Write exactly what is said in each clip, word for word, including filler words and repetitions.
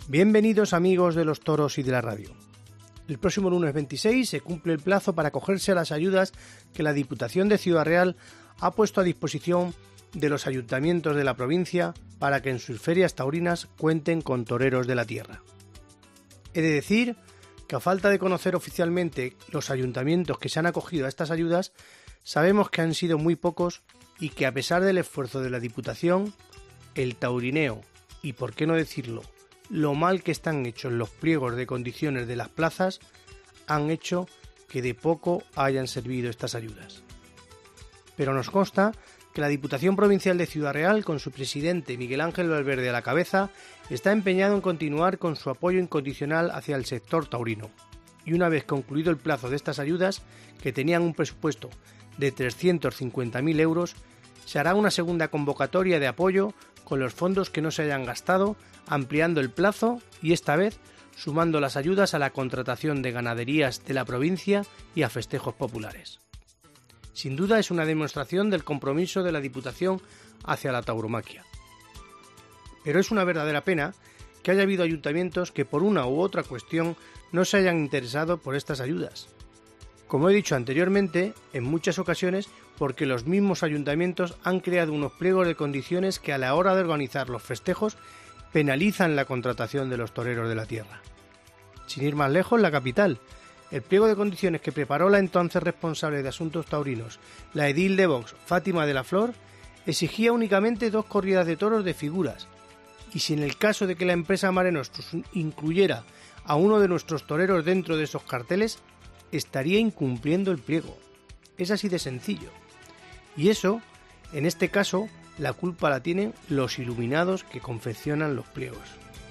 Bienvenidos amigos de los toros y de la radio. El próximo lunes veintiséis se cumple el plazo para acogerse a las ayudas que la Diputación de Ciudad Real ha puesto a disposición de los ayuntamientos de la provincia para que en sus ferias taurinas cuenten con toreros de la tierra. He de decir que a falta de conocer oficialmente los ayuntamientos que se han acogido a estas ayudas, sabemos que han sido muy pocos y que a pesar del esfuerzo de la Diputación, el taurineo y, por qué no decirlo, lo mal que están hechos los pliegos de condiciones de las plazas han hecho que de poco hayan servido estas ayudas. Pero nos consta que la Diputación Provincial de Ciudad Real, con su presidente Miguel Ángel Valverde a la cabeza, está empeñado en continuar con su apoyo incondicional hacia el sector taurino. Y una vez concluido el plazo de estas ayudas, que tenían un presupuesto de trescientos cincuenta mil euros, se hará una segunda convocatoria de apoyo con los fondos que no se hayan gastado, ampliando el plazo y esta vez sumando las ayudas a la contratación de ganaderías de la provincia y a festejos populares. Sin duda es una demostración del compromiso de la Diputación hacia la tauromaquia. Pero es una verdadera pena que haya habido ayuntamientos que por una u otra cuestión no se hayan interesado por estas ayudas. Como he dicho anteriormente, en muchas ocasiones porque los mismos ayuntamientos han creado unos pliegos de condiciones que a la hora de organizar los festejos penalizan la contratación de los toreros de la tierra. Sin ir más lejos, la capital, el pliego de condiciones que preparó la entonces responsable de asuntos taurinos, la edil de Vox, Fátima de la Flor, exigía únicamente dos corridas de toros de figuras, y si en el caso de que la empresa Mare Nostrum incluyera a uno de nuestros toreros dentro de esos carteles, estaría incumpliendo el pliego. Es así de sencillo. Y eso, en este caso, la culpa la tienen los iluminados que confeccionan los pliegos.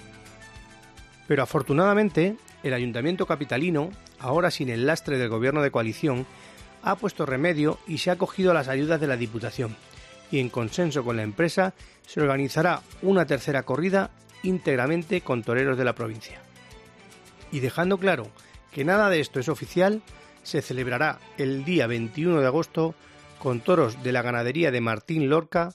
Pero afortunadamente, el Ayuntamiento capitalino, ahora sin el lastre del gobierno de coalición, ha puesto remedio y se ha acogido a las ayudas de la Diputación, y en consenso con la empresa se organizará una tercera corrida íntegramente con toreros de la provincia. Y dejando claro que nada de esto es oficial, se celebrará el día veintiuno de agosto con toros de la ganadería de Martín Lorca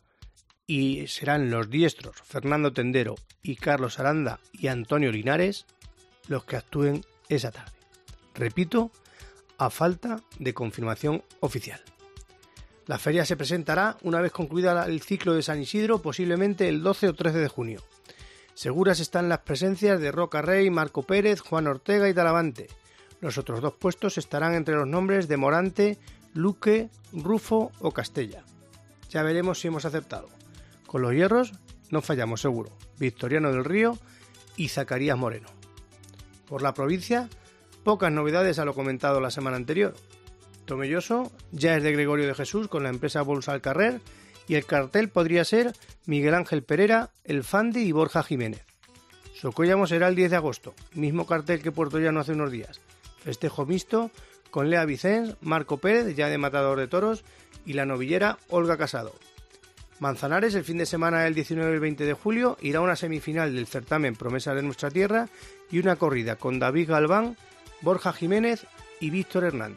y serán los diestros Fernando Tendero y Carlos Aranda y Antonio Linares los que actúen esa tarde. Repito, a falta de confirmación oficial. La feria se presentará una vez concluida el ciclo de San Isidro, posiblemente el doce o trece de junio. Seguras están las presencias de Roca Rey, Marco Pérez, Juan Ortega y Talavante. Los otros dos puestos estarán entre los nombres de Morante, Luque, Rufo o Castella. Ya veremos si hemos acertado. Con los hierros no fallamos seguro. Victoriano del Río y Zacarías Moreno. Por la provincia, pocas novedades a lo comentado la semana anterior. Tomelloso ya es de Gregorio de Jesús con la empresa Bolsa al Carrer y el cartel podría ser Miguel Ángel Pereira, El Fandi y Borja Jiménez. Socuéllamo será el diez de agosto, mismo cartel que Puerto Llano hace unos días. Festejo mixto con Lea Vicens, Marco Pérez, ya de Matador de Toros, y la novillera Olga Casado. Manzanares, el fin de semana del diecinueve y el veinte de julio, irá a una semifinal del certamen Promesas de Nuestra Tierra y una corrida con David Galván, Borja Jiménez y Víctor Hernández.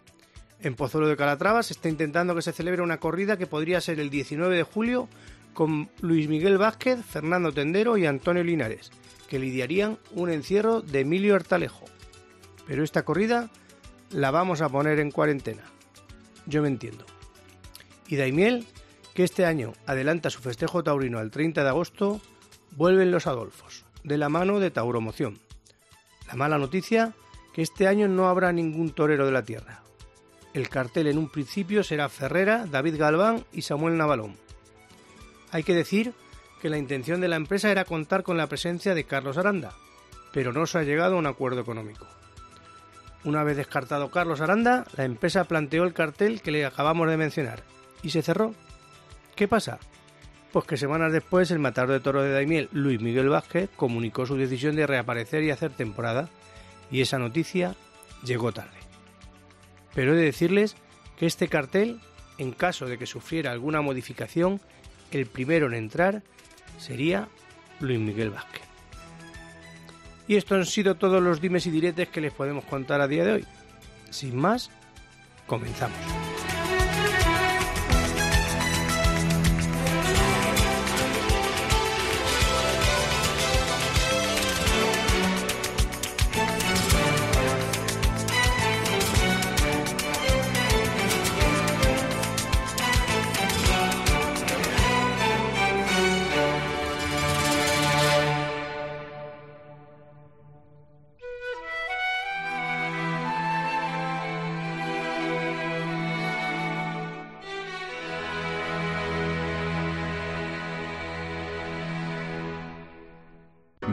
En Pozuelo de Calatrava se está intentando que se celebre una corrida que podría ser el diecinueve de julio con Luis Miguel Vázquez, Fernando Tendero y Antonio Linares, que lidiarían un encierro de Emilio Artalejo. Pero esta corrida la vamos a poner en cuarentena. Yo me entiendo. Y Daimiel, que este año adelanta su festejo taurino al treinta de agosto, vuelven los Adolfos, de la mano de Tauromoción. La mala noticia, que este año no habrá ningún torero de la tierra. El cartel en un principio será Ferrera, David Galván y Samuel Navalón. Hay que decir que la intención de la empresa era contar con la presencia de Carlos Aranda, pero no se ha llegado a un acuerdo económico. Una vez descartado Carlos Aranda, la empresa planteó el cartel que le acabamos de mencionar y se cerró. ¿Qué pasa? Pues que semanas después el matador de toros de Daimiel, Luis Miguel Vázquez, comunicó su decisión de reaparecer y hacer temporada, y esa noticia llegó tarde. Pero he de decirles que este cartel, en caso de que sufriera alguna modificación, el primero en entrar sería Luis Miguel Vázquez. Y estos han sido todos los dimes y diretes que les podemos contar a día de hoy. Sin más, comenzamos.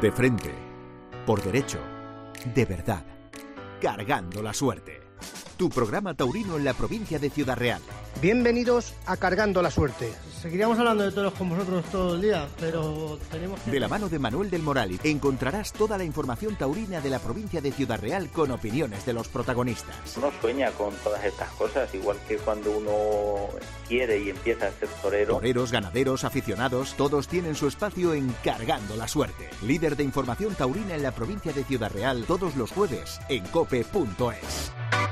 De frente, por derecho, de verdad, cargando la suerte. Tu programa taurino en la provincia de Ciudad Real. Bienvenidos a Cargando la Suerte. Seguiríamos hablando de toros con vosotros todo el día, pero tenemos que... De la mano de Manuel del Moral encontrarás toda la información taurina de la provincia de Ciudad Real con opiniones de los protagonistas. Uno sueña con todas estas cosas, igual que cuando uno quiere y empieza a ser torero. Toreros, ganaderos, aficionados, todos tienen su espacio en Cargando la Suerte. Líder de información taurina en la provincia de Ciudad Real, todos los jueves en cope punto es.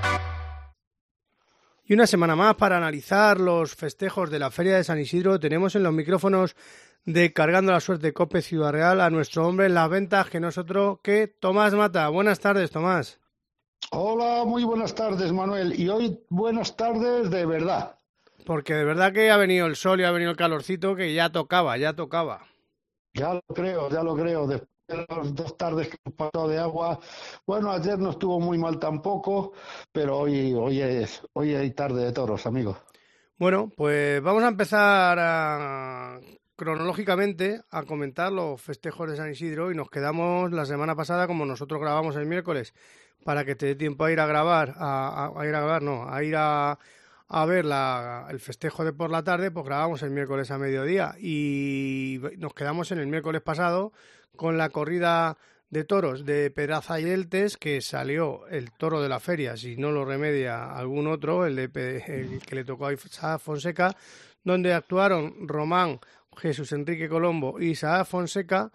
Y una semana más para analizar los festejos de la Feria de San Isidro. Tenemos en los micrófonos de Cargando la Suerte COPE Ciudad Real a nuestro hombre en las ventas, que no es otro que Tomás Mata. Buenas tardes, Tomás. Hola, muy buenas tardes, Manuel. Y hoy buenas tardes de verdad. Porque de verdad que ha venido el sol y ha venido el calorcito, que ya tocaba, ya tocaba. Ya lo creo, ya lo creo. Después de las dos tardes que hemos pasado de agua, bueno, ayer no estuvo muy mal tampoco, pero hoy, hoy es, hoy hay tarde de toros, amigo. Bueno, pues vamos a empezar a, cronológicamente a comentar los festejos de San Isidro y nos quedamos la semana pasada, como nosotros grabamos el miércoles, para que te dé tiempo a ir a grabar, a, a, a ir a grabar, no, a ir a, a ver la, el festejo de por la tarde, pues grabamos el miércoles a mediodía y nos quedamos en el miércoles pasado con la corrida de toros de Pedraza y Yeltes, que salió el toro de la feria, si no lo remedia algún otro, el, de, el que le tocó a Isaac Fonseca, donde actuaron Román, Jesús Enrique Colombo y Isaac Fonseca,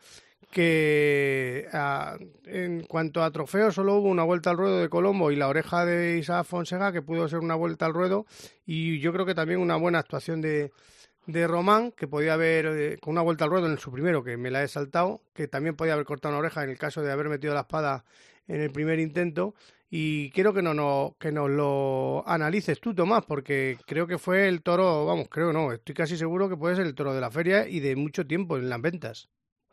que a, en cuanto a trofeos solo hubo una vuelta al ruedo de Colombo y la oreja de Isaac Fonseca, que pudo ser una vuelta al ruedo, y yo creo que también una buena actuación de de Román, que podía haber, eh, con una vuelta al ruedo en su primero, que me la he saltado, que también podía haber cortado una oreja en el caso de haber metido la espada en el primer intento, y quiero que, no, no, que nos lo analices tú, Tomás, porque creo que fue el toro, vamos, creo no, estoy casi seguro que puede ser el toro de la feria y de mucho tiempo en las ventas.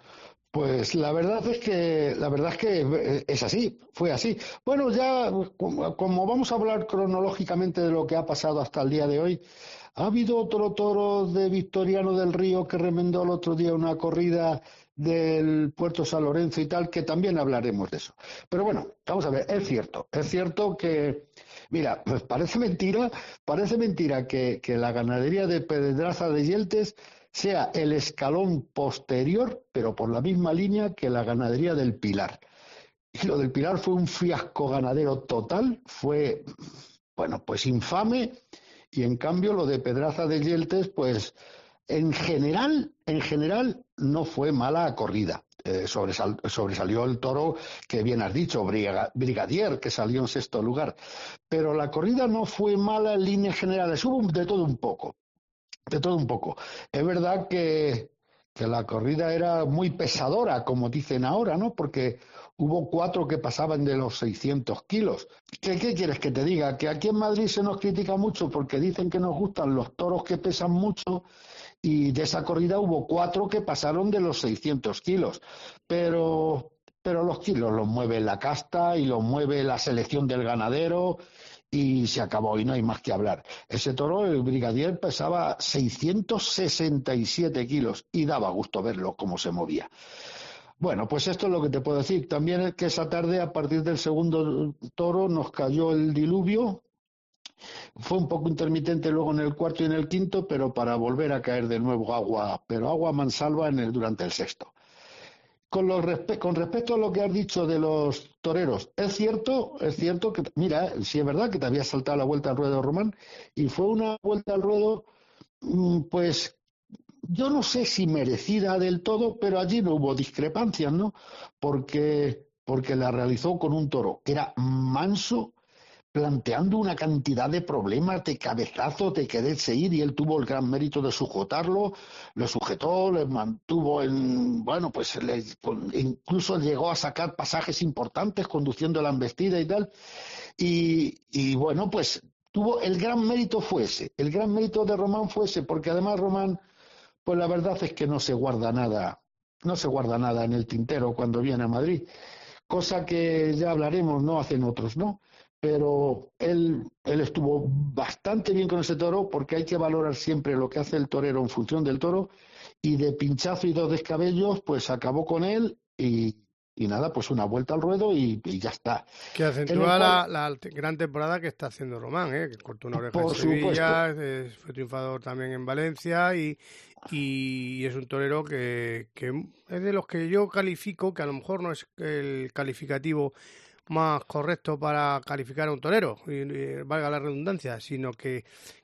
Pues la verdad es que la verdad es que es así, fue así. Bueno, ya como, como vamos a hablar cronológicamente de lo que ha pasado hasta el día de hoy, ha habido otro toro de Victoriano del Río que remendó el otro día una corrida del Puerto San Lorenzo y tal, que también hablaremos de eso. Pero bueno, vamos a ver, es cierto, es cierto que, mira, pues parece mentira, parece mentira que, que la ganadería de Pedraza de Yeltes sea el escalón posterior, pero por la misma línea que la ganadería del Pilar. Y lo del Pilar fue un fiasco ganadero total, fue, bueno, pues infame, y en cambio lo de Pedraza de Yeltes, pues en general, en general no fue mala corrida. Eh, sobresal, sobresalió el toro que bien has dicho, Brigadier, que salió en sexto lugar. Pero la corrida no fue mala en líneas generales, hubo de todo un poco. De todo un poco. Es verdad que, que la corrida era muy pesadora, como dicen ahora, ¿no? Porque hubo cuatro que pasaban de los seiscientos kilos. ¿Qué, qué quieres que te diga? Que aquí en Madrid se nos critica mucho porque dicen que nos gustan los toros que pesan mucho, y de esa corrida hubo cuatro que pasaron de los seiscientos kilos. Pero, pero los kilos los mueve la casta y los mueve la selección del ganadero, y se acabó, y no hay más que hablar. Ese toro, el Brigadier, pesaba seiscientos sesenta y siete kilos y daba gusto verlo cómo se movía. Bueno, pues esto es lo que te puedo decir. También es que esa tarde, a partir del segundo toro, nos cayó el diluvio. Fue un poco intermitente luego en el cuarto y en el quinto, pero para volver a caer de nuevo agua, pero agua mansalva en el, durante el sexto. Con, los respe- con respecto a lo que has dicho de los toreros, es cierto, es cierto que, mira, sí es verdad que te había saltado la vuelta al ruedo, Román, y fue una vuelta al ruedo, pues, yo no sé si merecida del todo, pero allí no hubo discrepancias, ¿no? Porque, porque la realizó con un toro que era manso, planteando una cantidad de problemas, de cabezazos, de quererse ir, y él tuvo el gran mérito de sujetarlo, lo sujetó, le mantuvo en, bueno, pues le, incluso llegó a sacar pasajes importantes conduciendo la embestida y tal, y, y bueno, pues tuvo, el gran mérito fue ese, el gran mérito de Román fue ese, porque además Román, pues la verdad es que no se guarda nada, no se guarda nada en el tintero cuando viene a Madrid, cosa que ya hablaremos, no hacen otros, ¿no? Pero él, él estuvo bastante bien con ese toro, porque hay que valorar siempre lo que hace el torero en función del toro, y de pinchazo y dos descabellos, pues acabó con él, y, Y nada, pues una vuelta al ruedo y, y ya está. Que acentúa cual, la, la gran temporada que está haciendo Román, ¿eh? Que cortó una oreja en Sevilla, eh, fue triunfador también en Valencia y, y es un torero que, que es de los que yo califico, que a lo mejor no es el calificativo más correcto para calificar a un torero, y, y valga la redundancia, sino que,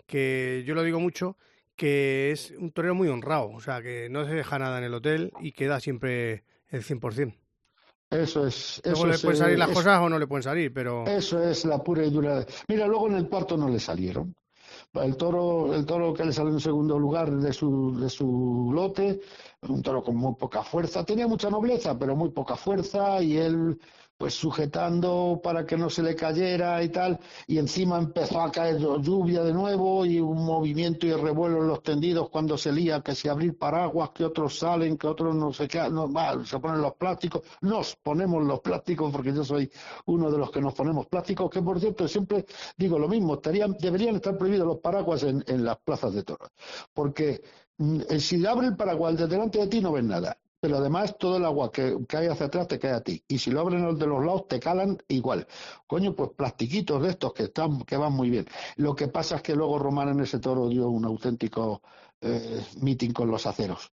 que yo lo digo mucho, que es un torero muy honrado, o sea, que no se deja nada en el hotel y que da siempre el cien por ciento. Eso es. Luego eso le es, pueden salir las es, cosas o no le pueden salir, pero... Eso es la pura y dura. Mira, luego en el cuarto no le salieron. El toro, el toro que le salió en segundo lugar de su, de su lote, un toro con muy poca fuerza. Tenía mucha nobleza, pero muy poca fuerza, y él pues sujetando para que no se le cayera y tal, y encima empezó a caer lluvia de nuevo y un movimiento y revuelo en los tendidos cuando se lía, que si abrir paraguas, que otros salen, que otros no sé qué, no, va, se ponen los plásticos, nos ponemos los plásticos, porque yo soy uno de los que nos ponemos plásticos, que por cierto siempre digo lo mismo, estarían, deberían estar prohibidos los paraguas en, en las plazas de toros, porque mm, si abre el paraguas de delante de ti no ves nada. Pero además todo el agua que cae hacia atrás te cae a ti. Y si lo abren los de los lados te calan igual. Coño, pues plastiquitos de estos que están que van muy bien. Lo que pasa es que luego Román en ese toro dio un auténtico eh, meeting con los aceros.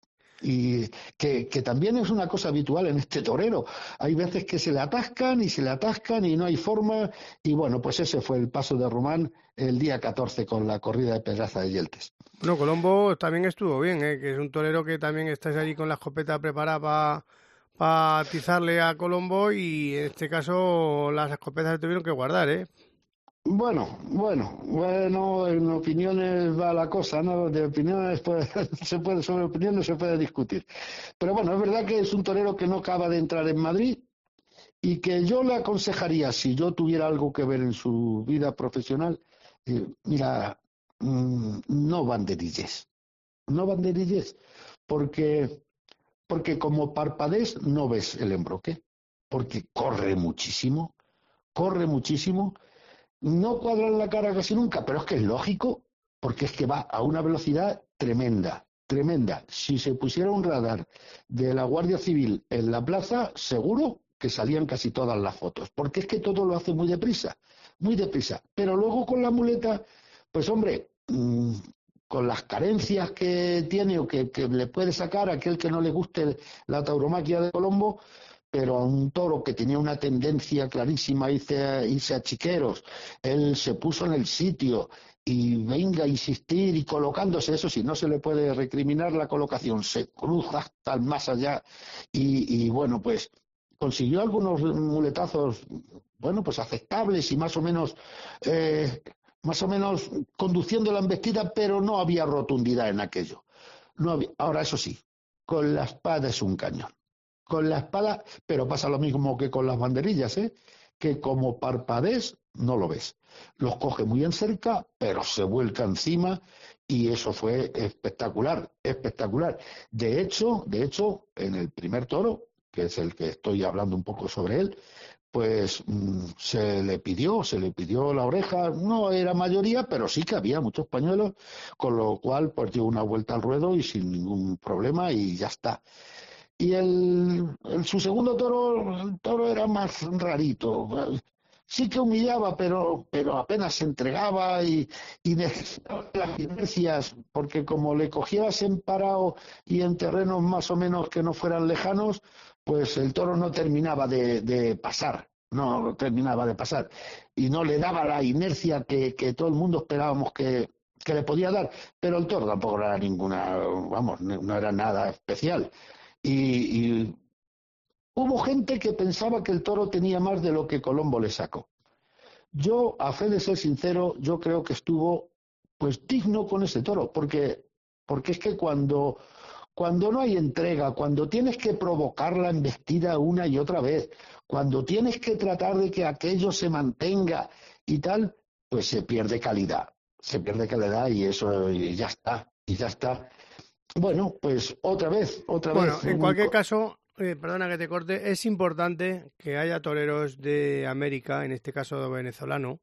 Y que, que también es una cosa habitual en este torero. Hay veces que se le atascan y se le atascan y no hay forma. Y bueno, pues ese fue el paso de Román el día catorce con la corrida de Pedraza de Yeltes. Bueno, Colombo también estuvo bien, ¿eh? Que es un torero que también está allí con la escopeta preparada para pa atizarle a Colombo, y en este caso las escopetas se tuvieron que guardar, ¿eh? Bueno, bueno, bueno, en opiniones va la cosa, ¿no? De opiniones pues, se puede, sobre opiniones se puede discutir. Pero bueno, es verdad que es un torero que no acaba de entrar en Madrid y que yo le aconsejaría, si yo tuviera algo que ver en su vida profesional, eh, mira, mmm, no banderilles, no banderilles, porque, porque como parpadees no ves el embroque, porque corre muchísimo, corre muchísimo. No cuadra en la cara casi nunca, pero es que es lógico, porque es que va a una velocidad tremenda, tremenda. Si se pusiera un radar de la Guardia Civil en la plaza, seguro que salían casi todas las fotos, porque es que todo lo hace muy deprisa, muy deprisa. Pero luego con la muleta, pues hombre, mmm, con las carencias que tiene o que, que le puede sacar a aquel que no le guste la tauromaquia de Colombo, pero a un toro que tenía una tendencia clarísima a irse, a irse a chiqueros, él se puso en el sitio y venga a insistir y colocándose, eso sí, no se le puede recriminar la colocación, se cruza hasta el más allá y, y bueno, pues consiguió algunos muletazos, bueno, pues aceptables y más o menos, eh, más o menos conduciendo la embestida, pero no había rotundidad en aquello. No había, ahora, eso sí, con la espada es un cañón. Con la espada, pero pasa lo mismo que con las banderillas, ¿eh? Que como parpadees no lo ves. Los coge muy en cerca, pero se vuelca encima y eso fue espectacular, espectacular. De hecho, de hecho, en el primer toro, que es el que estoy hablando un poco sobre él, pues mmm, se le pidió, se le pidió la oreja, no era mayoría, pero sí que había muchos pañuelos, con lo cual pues dio una vuelta al ruedo y sin ningún problema y ya está. Y el, el, su segundo toro, el toro era más rarito. Sí que humillaba, pero, pero apenas se entregaba y, y necesitaba las inercias, porque como le cogieras en parado y en terrenos más o menos que no fueran lejanos, pues el toro no terminaba de, de pasar, no terminaba de pasar. Y no le daba la inercia que, que todo el mundo esperábamos que, que le podía dar. Pero el toro tampoco era ninguna, vamos, no era nada especial. Y, y hubo gente que pensaba que el toro tenía más de lo que Colombo le sacó. Yo, a fe de ser sincero, yo creo que estuvo pues digno con ese toro, porque, porque es que cuando, cuando no hay entrega, cuando tienes que provocar la embestida una y otra vez, cuando tienes que tratar de que aquello se mantenga y tal, pues se pierde calidad, se pierde calidad y eso y ya está, y ya está. Bueno, pues otra vez, otra bueno, vez. Bueno, en cualquier caso, eh, perdona que te corte, es importante que haya toreros de América, en este caso venezolano,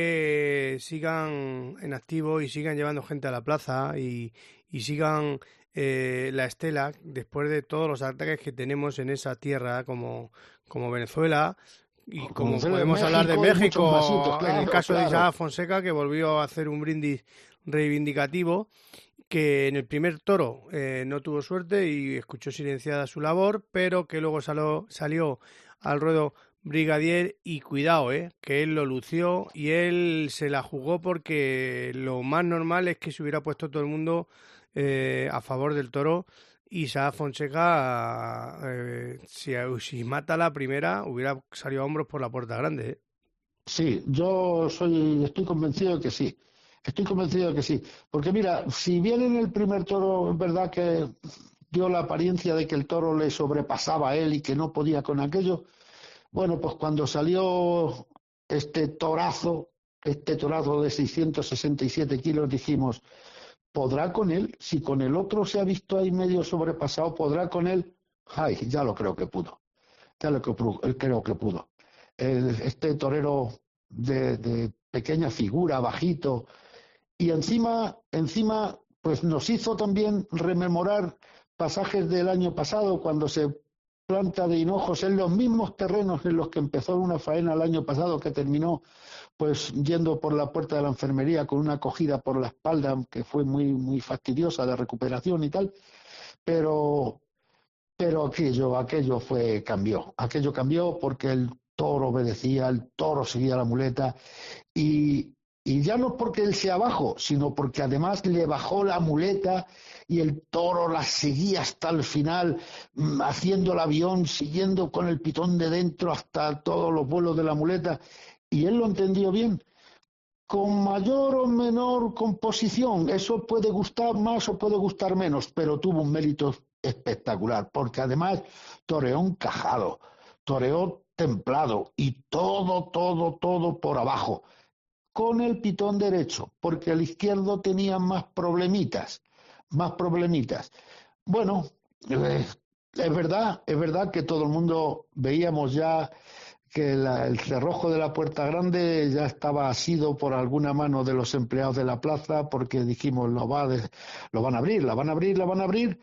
que sigan en activo y sigan llevando gente a la plaza y, y sigan eh, la estela después de todos los ataques que tenemos en esa tierra como, como Venezuela y como Venezuela, podemos México, hablar de y muchos México vasitos, claro, en el caso claro. de Isaac Fonseca, que volvió a hacer un brindis reivindicativo, que en el primer toro eh, no tuvo suerte y escuchó silenciada su labor, pero que luego salió, salió al ruedo Brigadier y cuidado, eh, que él lo lució y él se la jugó porque lo más normal es que se hubiera puesto todo el mundo eh, a favor del toro. Isaac Fonseca, eh, si, si mata la primera, hubiera salido a hombros por la puerta grande, ¿eh? Sí, yo soy, estoy convencido de que sí. Estoy convencido de que sí. Porque mira, si bien en el primer toro es verdad que dio la apariencia de que el toro le sobrepasaba a él y que no podía con aquello, bueno, pues cuando salió este torazo, este torazo de seiscientos sesenta y siete kilos, dijimos, ¿podrá con él? Si con el otro se ha visto ahí medio sobrepasado, ¿podrá con él? Ay, ya lo creo que pudo. Ya lo que, creo que pudo. El, este torero de, de pequeña figura, bajito, y encima, encima, pues nos hizo también rememorar pasajes del año pasado, cuando se planta de hinojos en los mismos terrenos en los que empezó una faena el año pasado, que terminó pues yendo por la puerta de la enfermería con una cogida por la espalda que fue muy, muy fastidiosa de recuperación y tal, pero, pero aquello, aquello fue, cambió, aquello cambió porque el toro obedecía, el toro seguía la muleta y, y ya no porque él sea bajo, sino porque además le bajó la muleta y el toro la seguía hasta el final, haciendo el avión, siguiendo con el pitón de dentro hasta todos los vuelos de la muleta, y él lo entendió bien. Con mayor o menor composición, eso puede gustar más o puede gustar menos, pero tuvo un mérito espectacular, porque además toreó encajado, toreó templado y todo, todo, todo por abajo, con el pitón derecho, porque el izquierdo tenía más problemitas, más problemitas. Bueno, eh, es verdad, es verdad que todo el mundo veíamos ya que la, el cerrojo de la Puerta Grande ya estaba asido por alguna mano de los empleados de la plaza, porque dijimos, lo, va de, lo van a abrir, la van a abrir, la van a abrir.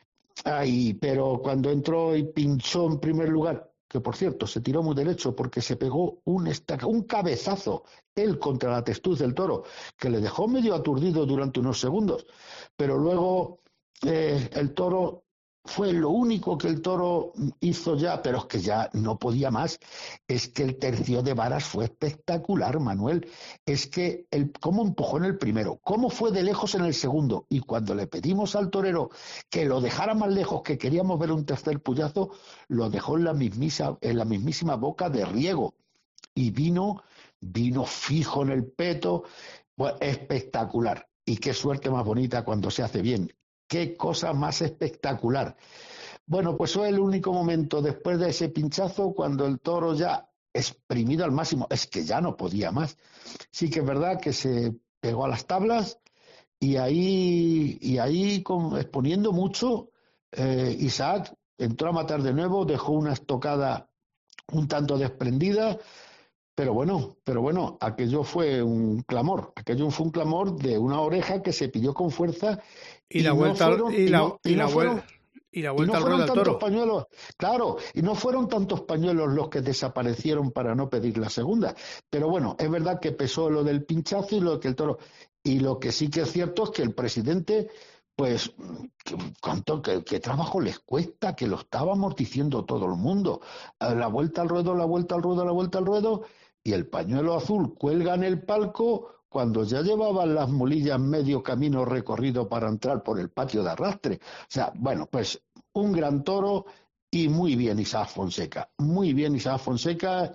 Ay, pero cuando entró y pinchó en primer lugar, que por cierto se tiró muy derecho porque se pegó un, estaca, un cabezazo él contra la testuz del toro, que le dejó medio aturdido durante unos segundos, pero luego eh, el toro fue lo único que el toro hizo ya, pero es que ya no podía más. Es que el tercio de varas fue espectacular, Manuel. Es que el, cómo empujó en el primero, cómo fue de lejos en el segundo, y cuando le pedimos al torero que lo dejara más lejos, que queríamos ver un tercer puyazo, lo dejó en la mismísima, en la mismísima boca de riego. Y vino, vino fijo en el peto, bueno, espectacular. Y qué suerte más bonita cuando se hace bien. Qué cosa más espectacular. Bueno, pues fue el único momento después de ese pinchazo cuando el toro ya exprimido al máximo, es que ya no podía más. Sí que es verdad que se pegó a las tablas y ahí, y ahí con, exponiendo mucho, eh, Isaac entró a matar de nuevo, dejó una estocada un tanto desprendida, pero bueno, pero bueno, aquello fue un clamor, aquello fue un clamor de una oreja que se pidió con fuerza. Y, y la vuelta no fueron, y la, y no, y y la, no fueron, y la y vuelta no al fueron ruedo del tantos toro. pañuelos, claro, y no fueron tantos pañuelos los que desaparecieron para no pedir la segunda. Pero bueno, es verdad que pesó lo del pinchazo y lo que el toro. Y lo que sí que es cierto es que el presidente, pues, cuánto, qué, qué trabajo les cuesta, que lo estaba amorticiendo todo el mundo. La vuelta al ruedo, la vuelta al ruedo, la vuelta al ruedo, y el pañuelo azul cuelga en el palco cuando ya llevaban las mulillas medio camino recorrido para entrar por el patio de arrastre. O sea, bueno, pues un gran toro y muy bien Isaac Fonseca, muy bien Isaac Fonseca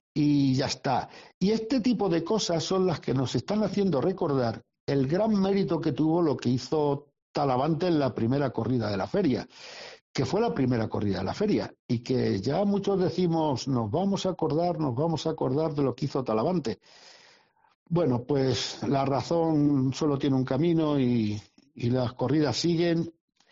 y ya está. Y este tipo de cosas son las que nos están haciendo recordar el gran mérito que tuvo lo que hizo Talavante en la primera corrida de la feria, que fue la primera corrida de la feria, y que ya muchos decimos, nos vamos a acordar, nos vamos a acordar de lo que hizo Talavante. Bueno, pues la razón solo tiene un camino y, y las corridas siguen,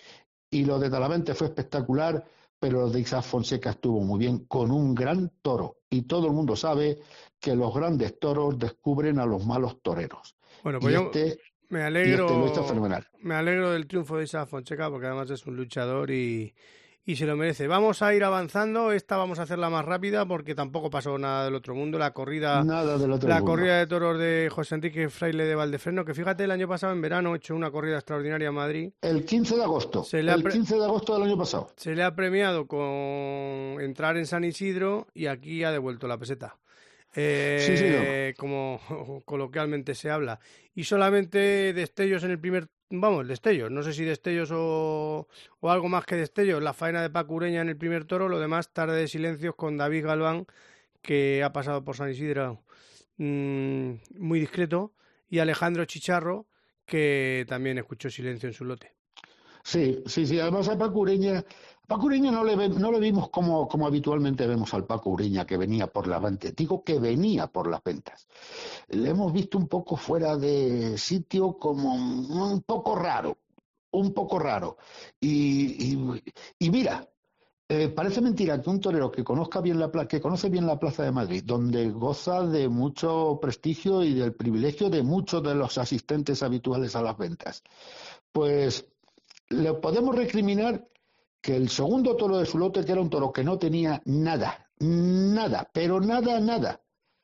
y lo de Talavante fue espectacular, pero lo de Isaac Fonseca estuvo muy bien, con un gran toro, y todo el mundo sabe que los grandes toros descubren a los malos toreros. Bueno, pues y yo, este Me alegro, y este lo hizo fenomenal. Me alegro del triunfo de Isaac Fonseca, porque además es un luchador y, y se lo merece. Vamos a ir avanzando. Esta vamos a hacerla más rápida porque tampoco pasó nada del otro mundo. La corrida, nada del otro la mundo. corrida de toros de José Enrique Fraile de Valdefreno, que fíjate, el año pasado en verano he hecho una corrida extraordinaria en Madrid. El quince de agosto. Se le el pre... quince de agosto del año pasado. Se le ha premiado con entrar en San Isidro y aquí ha devuelto la peseta. Eh, sí, sí, no. Como coloquialmente se habla, y solamente destellos en el primer, vamos, destellos, no sé si destellos o, o algo más que destellos, la faena de Paco Ureña en el primer toro, lo demás tarde de silencios con David Galván, que ha pasado por San Isidro mmm, muy discreto, y Alejandro Chicharro, que también escuchó silencio en su lote. Sí, sí, sí, además a Paco Ureña, Paco Ureña no le, no le vimos como, como habitualmente vemos al Paco Ureña, que venía por las ventas, digo que venía por las ventas. Le hemos visto un poco fuera de sitio, como un poco raro, un poco raro. Y, y, y mira, eh, parece mentira que un torero que conozca bien la que conoce bien la Plaza de Madrid, donde goza de mucho prestigio y del privilegio de muchos de los asistentes habituales a las ventas, pues le podemos recriminar que el segundo toro de su lote, que era un toro que no tenía nada, nada, pero nada, nada.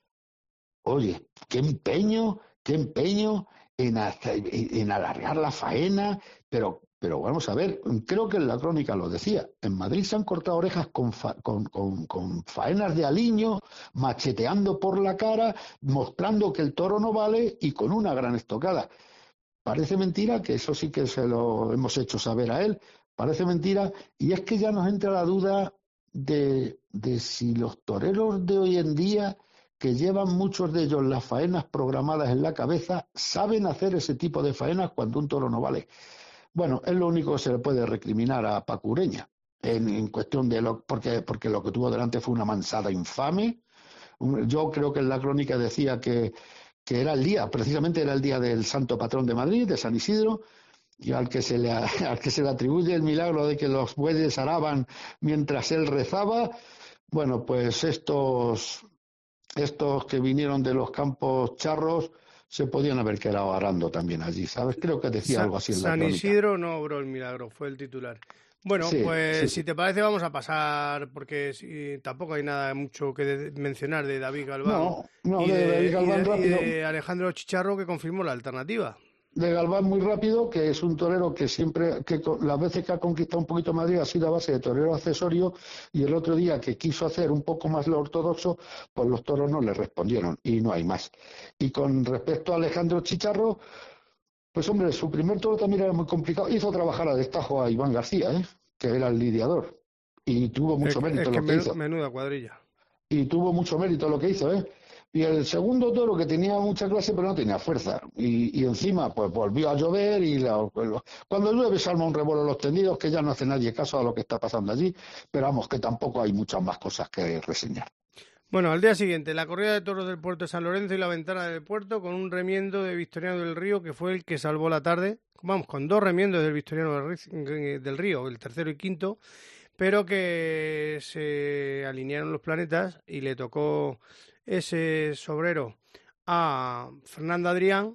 Oye, qué empeño, qué empeño en, en alargar la faena, pero, pero vamos a ver, creo que en la crónica lo decía, en Madrid se han cortado orejas con, fa, con, con, con faenas de aliño, macheteando por la cara, mostrando que el toro no vale y con una gran estocada. Parece mentira, que eso sí que se lo hemos hecho saber a él, parece mentira, y es que ya nos entra la duda de, de si los toreros de hoy en día, que llevan muchos de ellos las faenas programadas en la cabeza, saben hacer ese tipo de faenas cuando un toro no vale. Bueno, es lo único que se le puede recriminar a Paco Ureña, en, en cuestión de lo, porque, porque lo que tuvo delante fue una mansada infame. Yo creo que en la crónica decía que que era el día, precisamente era el día del santo patrón de Madrid, de San Isidro, y al que se le, al que se le atribuye el milagro de que los bueyes araban mientras él rezaba. Bueno, pues estos, estos que vinieron de los campos charros se podían haber quedado arando también allí, ¿sabes? Creo que decía Sa- algo así en la San crónica. Isidro no obró el milagro, fue el titular. Bueno, Sí, pues sí. si te parece vamos a pasar, porque si, tampoco hay nada mucho que de- mencionar de David Galván. No, no, y de David Galván y de, rápido. y de Alejandro Chicharro, que confirmó la alternativa. De Galván muy rápido, que es un torero que siempre, que las veces que ha conquistado un poquito Madrid ha sido a base de torero accesorio, y el otro día que quiso hacer un poco más lo ortodoxo, pues los toros no le respondieron y no hay más. Y con respecto a Alejandro Chicharro, pues hombre, su primer toro también era muy complicado, hizo trabajar a destajo a Iván García, ¿eh? Que era el lidiador, y tuvo mucho es, mérito es que lo que men- hizo. menuda cuadrilla. Y tuvo mucho mérito lo que hizo, ¿eh? Y el segundo toro, que tenía mucha clase pero no tenía fuerza, y, y encima pues volvió a llover, y la, cuando llueve se arma un revuelo en los tendidos que ya no hace nadie caso a lo que está pasando allí, pero vamos, que tampoco hay muchas más cosas que reseñar. Bueno, al día siguiente, la corrida de toros del puerto de San Lorenzo y la ventana del puerto, con un remiendo de Victoriano del Río, que fue el que salvó la tarde. Vamos, con dos remiendos del Victoriano del Ri- del Río, el tercero y quinto, pero que se alinearon los planetas y le tocó ese sobrero a Fernando Adrián,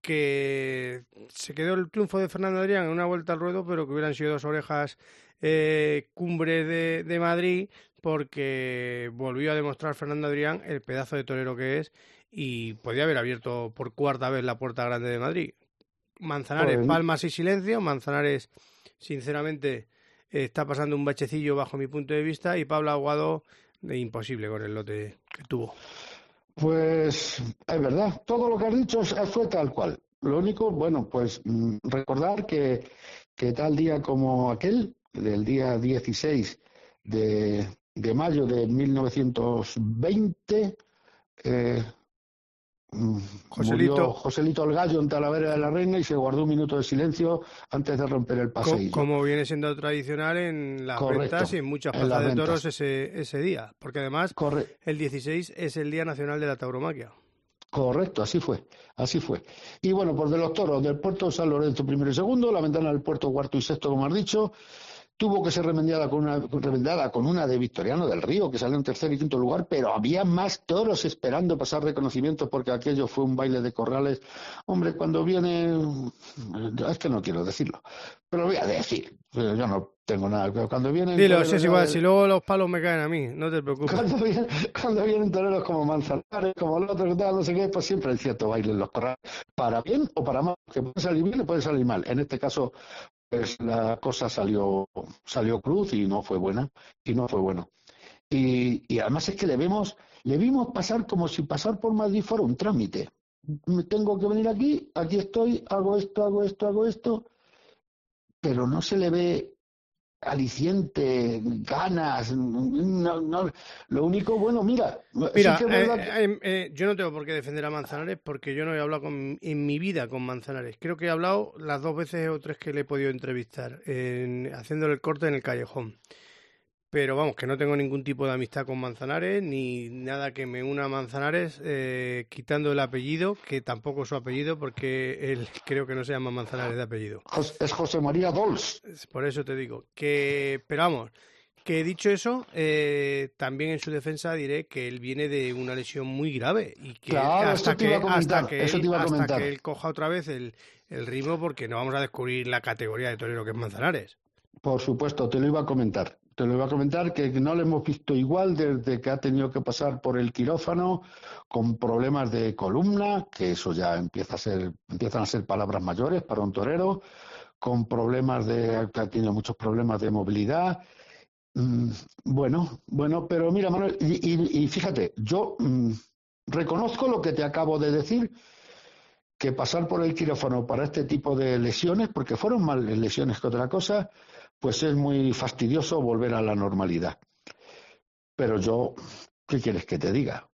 que se quedó el triunfo de Fernando Adrián en una vuelta al ruedo, pero que hubieran sido dos orejas eh, cumbre de, de Madrid, porque volvió a demostrar Fernando Adrián el pedazo de torero que es, y podía haber abierto por cuarta vez la Puerta Grande de Madrid. Manzanares, Pues, palmas y silencio. Manzanares, sinceramente, está pasando un bachecillo bajo mi punto de vista, y Pablo Aguado, de imposible con el lote que tuvo. Pues es verdad, todo lo que has dicho fue tal cual. Lo único, bueno, pues mmm, recordar que, que tal día como aquel, del día dieciséis de, de mayo de mil novecientos veinte, eh, Joselito, murió Joselito el Gallo en Talavera de la Reina, y se guardó un minuto de silencio antes de romper el co- paseillo. como viene siendo tradicional en las Correcto, ventas y en muchas en plazas las de toros ventas. ese, ese día, porque además Corre- el dieciséis es el Día Nacional de la Tauromaquia. Correcto, así fue, así fue. Y bueno, pues de los toros del puerto de San Lorenzo primero y segundo, la ventana del puerto cuarto y sexto, como has dicho, tuvo que ser remediada con una, remediada con una de Victoriano del Río, que salió en tercer y quinto lugar, pero había más toros esperando pasar reconocimientos porque aquello fue un baile de corrales. Hombre, cuando viene... Es que no quiero decirlo, pero lo voy a decir. Yo no tengo nada, pero cuando vienen... Dilo, si es igual, de... si luego los palos me caen a mí, no te preocupes. Cuando vienen, cuando vienen toreros como Manzanares, como el otro, no sé qué, pues siempre hay cierto baile en los corrales, para bien o para mal, que puede salir bien o puede salir mal. En este caso, pues la cosa salió salió cruz y no fue buena, y no fue bueno. Y, y además es que le vemos, le vimos pasar como si pasar por Madrid fuera un trámite. Tengo que venir aquí, aquí estoy, hago esto, hago esto, hago esto, pero no se le ve aliciente, ganas, no, no, lo único, bueno, mira, mira sí que es verdad eh, eh, eh, yo no tengo por qué defender a Manzanares porque yo no he hablado con, en mi vida con Manzanares, creo que he hablado las dos veces o tres que le he podido entrevistar, en, haciéndole el corte en el callejón, pero vamos, que no tengo ningún tipo de amistad con Manzanares, ni nada que me una a Manzanares, eh, quitando el apellido, que tampoco es su apellido, porque él creo que no se llama Manzanares de apellido. Es José María Dols. Por eso te digo, que, pero vamos, que dicho eso, eh, también en su defensa diré que él viene de una lesión muy grave, y que claro, hasta, que, hasta, que él, hasta que él coja otra vez el, el ritmo, porque no vamos a descubrir la categoría de torero que es Manzanares. Por supuesto, te lo iba a comentar. Te lo iba a comentar que no lo hemos visto igual desde que ha tenido que pasar por el quirófano con problemas de columna, que eso ya empieza a ser, empiezan a ser palabras mayores para un torero, con problemas de, que ha tenido muchos problemas de movilidad. Mm, bueno, bueno, pero mira, Manuel, y, y, y fíjate, yo mm, reconozco lo que te acabo de decir, que pasar por el quirófano para este tipo de lesiones, porque fueron más lesiones que otra cosa, pues es muy fastidioso volver a la normalidad. Pero yo, ¿qué quieres que te diga?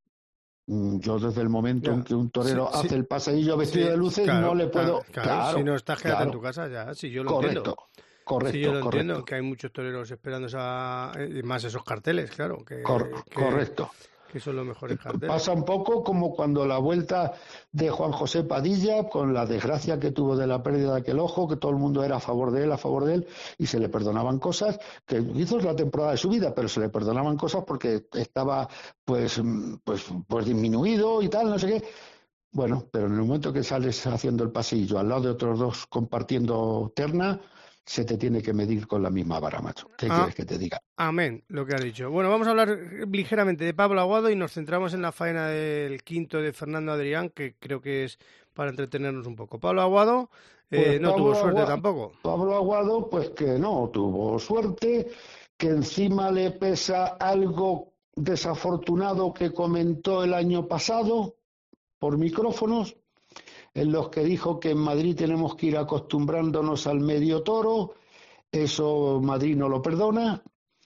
Yo desde el momento ya, en que un torero sí, hace sí, el paseillo vestido sí, de luces, claro, no le puedo... Claro, claro, si no estás, quédate claro, en tu casa ya, si yo lo correcto, entiendo. Correcto, sí, yo lo correcto. entiendo, que hay muchos toreros esperando esa, más esos carteles, claro. Que, Cor que, correcto. Que son los mejores carteles. Pasa un poco como cuando la vuelta de Juan José Padilla, con la desgracia que tuvo de la pérdida de aquel ojo, que todo el mundo era a favor de él, a favor de él, y se le perdonaban cosas, que hizo la temporada de su vida, pero se le perdonaban cosas porque estaba pues, pues, pues disminuido y tal, no sé qué. Bueno, pero en el momento que sales haciendo el pasillo al lado de otros dos compartiendo terna, se te tiene que medir con la misma vara, macho. ¿Qué ah, quieres que te diga? Amén, lo que has dicho. Bueno, vamos a hablar ligeramente de Pablo Aguado y nos centramos en la faena del quinto de Fernando Adrián, que creo que es para entretenernos un poco. Pablo Aguado eh, pues no Pablo tuvo suerte Aguado, tampoco. Pablo Aguado, pues que no tuvo suerte, que encima le pesa algo desafortunado que comentó el año pasado por micrófonos, en los que dijo que en Madrid tenemos que ir acostumbrándonos al medio toro, eso Madrid no lo perdona,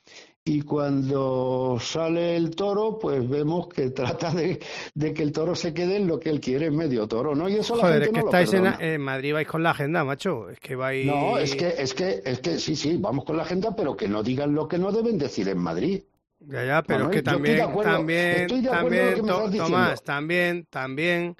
y cuando sale el toro, pues vemos que trata de, de que el toro se quede en lo que él quiere, en medio toro, ¿no? Y eso Joder, la gente es que no estáis lo en, perdona. en Madrid vais con la agenda, macho, es que vais... No, es que, es que, es que sí, sí, vamos con la agenda, pero que no digan lo que no deben decir en Madrid. Ya, ya, pero Manuel, es que también, acuerdo, también, también, to diciendo. Tomás, también, también,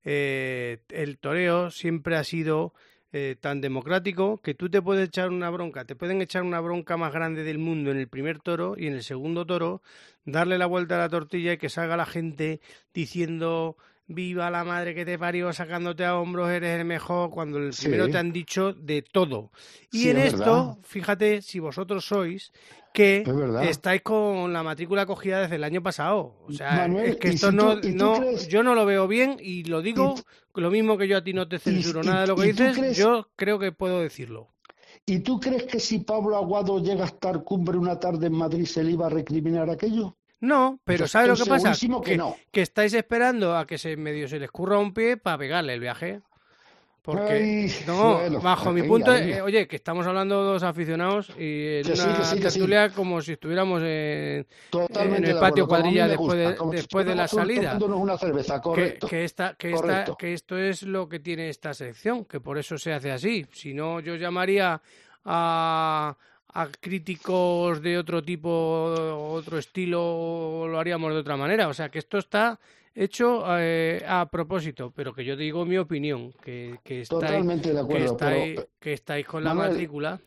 eh, el toreo siempre ha sido eh, tan democrático que tú te puedes echar una bronca, te pueden echar una bronca más grande del mundo en el primer toro y en el segundo toro darle la vuelta a la tortilla y que salga la gente diciendo viva la madre que te parió, sacándote a hombros, eres el mejor, cuando el sí. primero te han dicho de todo. Y sí, en es esto, verdad. fíjate si vosotros sois que es estáis con la matrícula cogida desde el año pasado. O sea, Manuel, es que esto si no, tú, no crees... yo no lo veo bien y lo digo, y, lo mismo que yo a ti no te censuro y, nada de lo que dices, crees... yo creo que puedo decirlo. ¿Y tú crees que si Pablo Aguado llega a estar cumbre una tarde en Madrid se le iba a recriminar aquello? No, pero ¿sabes lo que pasa? Que, que, no. que estáis esperando a que se medio se les curra un pie para pegarle el viaje. Porque, Ay, no, bueno, bajo mi venga, punto, venga. Eh, oye, que estamos hablando de dos aficionados y en que una sí, que sí, que tertulia sí. como si estuviéramos en, Totalmente en el patio de cuadrilla después de, gusta, después si de la salida. Una cerveza, correcto. Que, que, esta, que, correcto. esta, que esto es lo que tiene esta sección, que por eso se hace así. Si no, yo llamaría a... a críticos de otro tipo, otro estilo, lo haríamos de otra manera. O sea, que esto está hecho eh, a propósito, pero que yo digo mi opinión, que, que estáis, Totalmente de acuerdo, que estáis, pero, que estáis con Manuel, la matrícula.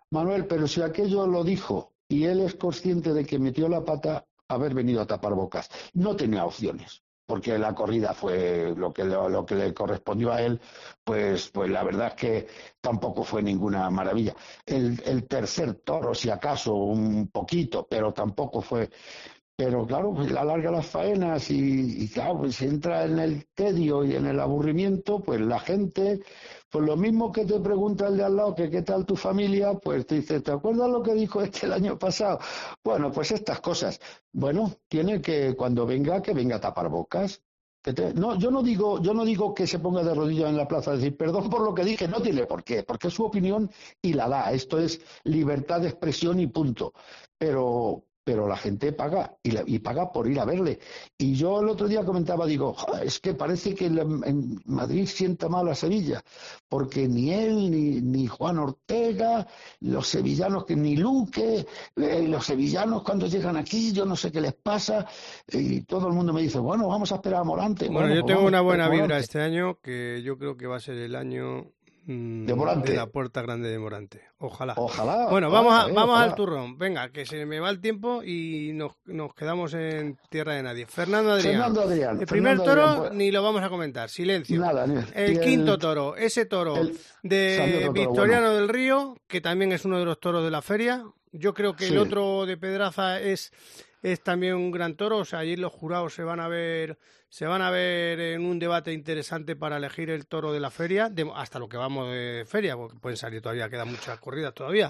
Manuel, pero si aquello lo dijo y él es consciente de que metió la pata, haber venido a tapar bocas. No tenía opciones, porque la corrida fue lo que, lo, lo que le correspondió a él, pues, pues la verdad es que tampoco fue ninguna maravilla. El, el tercer toro, si acaso, un poquito, pero tampoco fue... Pero claro, pues alarga las faenas y, y claro, pues si entra en el tedio y en el aburrimiento, pues la gente, pues lo mismo que te pregunta el de al lado, que qué tal tu familia, pues te dice, ¿te acuerdas lo que dijo este el año pasado? Bueno, pues estas cosas. Bueno, tiene que, cuando venga, que venga a tapar bocas. Que te, no, yo no digo, yo no digo que se ponga de rodillas en la plaza a decir, perdón por lo que dije, no tiene por qué, porque es su opinión y la da. Esto es libertad de expresión y punto. Pero... pero la gente paga, y, la, y paga por ir a verle. Y yo el otro día comentaba, digo, es que parece que en Madrid sienta mal a Sevilla, porque ni él, ni, ni Juan Ortega, los sevillanos, que ni Luque, eh, los sevillanos cuando llegan aquí, yo no sé qué les pasa, y todo el mundo me dice, bueno, vamos a esperar a Morante. Bueno, bueno yo pues tengo una buena Morante. vibra este año, que yo creo que va a ser el año... De Morante. De la Puerta Grande de Morante. Ojalá. Ojalá. Bueno, vamos, a, eh, vamos ojalá. al turrón. Venga, que se me va el tiempo y nos, nos quedamos en tierra de nadie. Fernando Adrián. Fernando Adrián. El primer Fernando toro Adrián, pues... ni lo vamos a comentar. Silencio. Nada. Ni... El y quinto el... toro. Ese toro el... de Victoriano bueno. del Río, que también es uno de los toros de la feria. Yo creo que sí. El otro de Pedraza es... es también un gran toro, o sea, allí los jurados se van a ver se van a ver en un debate interesante para elegir el toro de la feria, de, hasta lo que vamos de feria, porque pueden salir todavía, quedan muchas corridas todavía,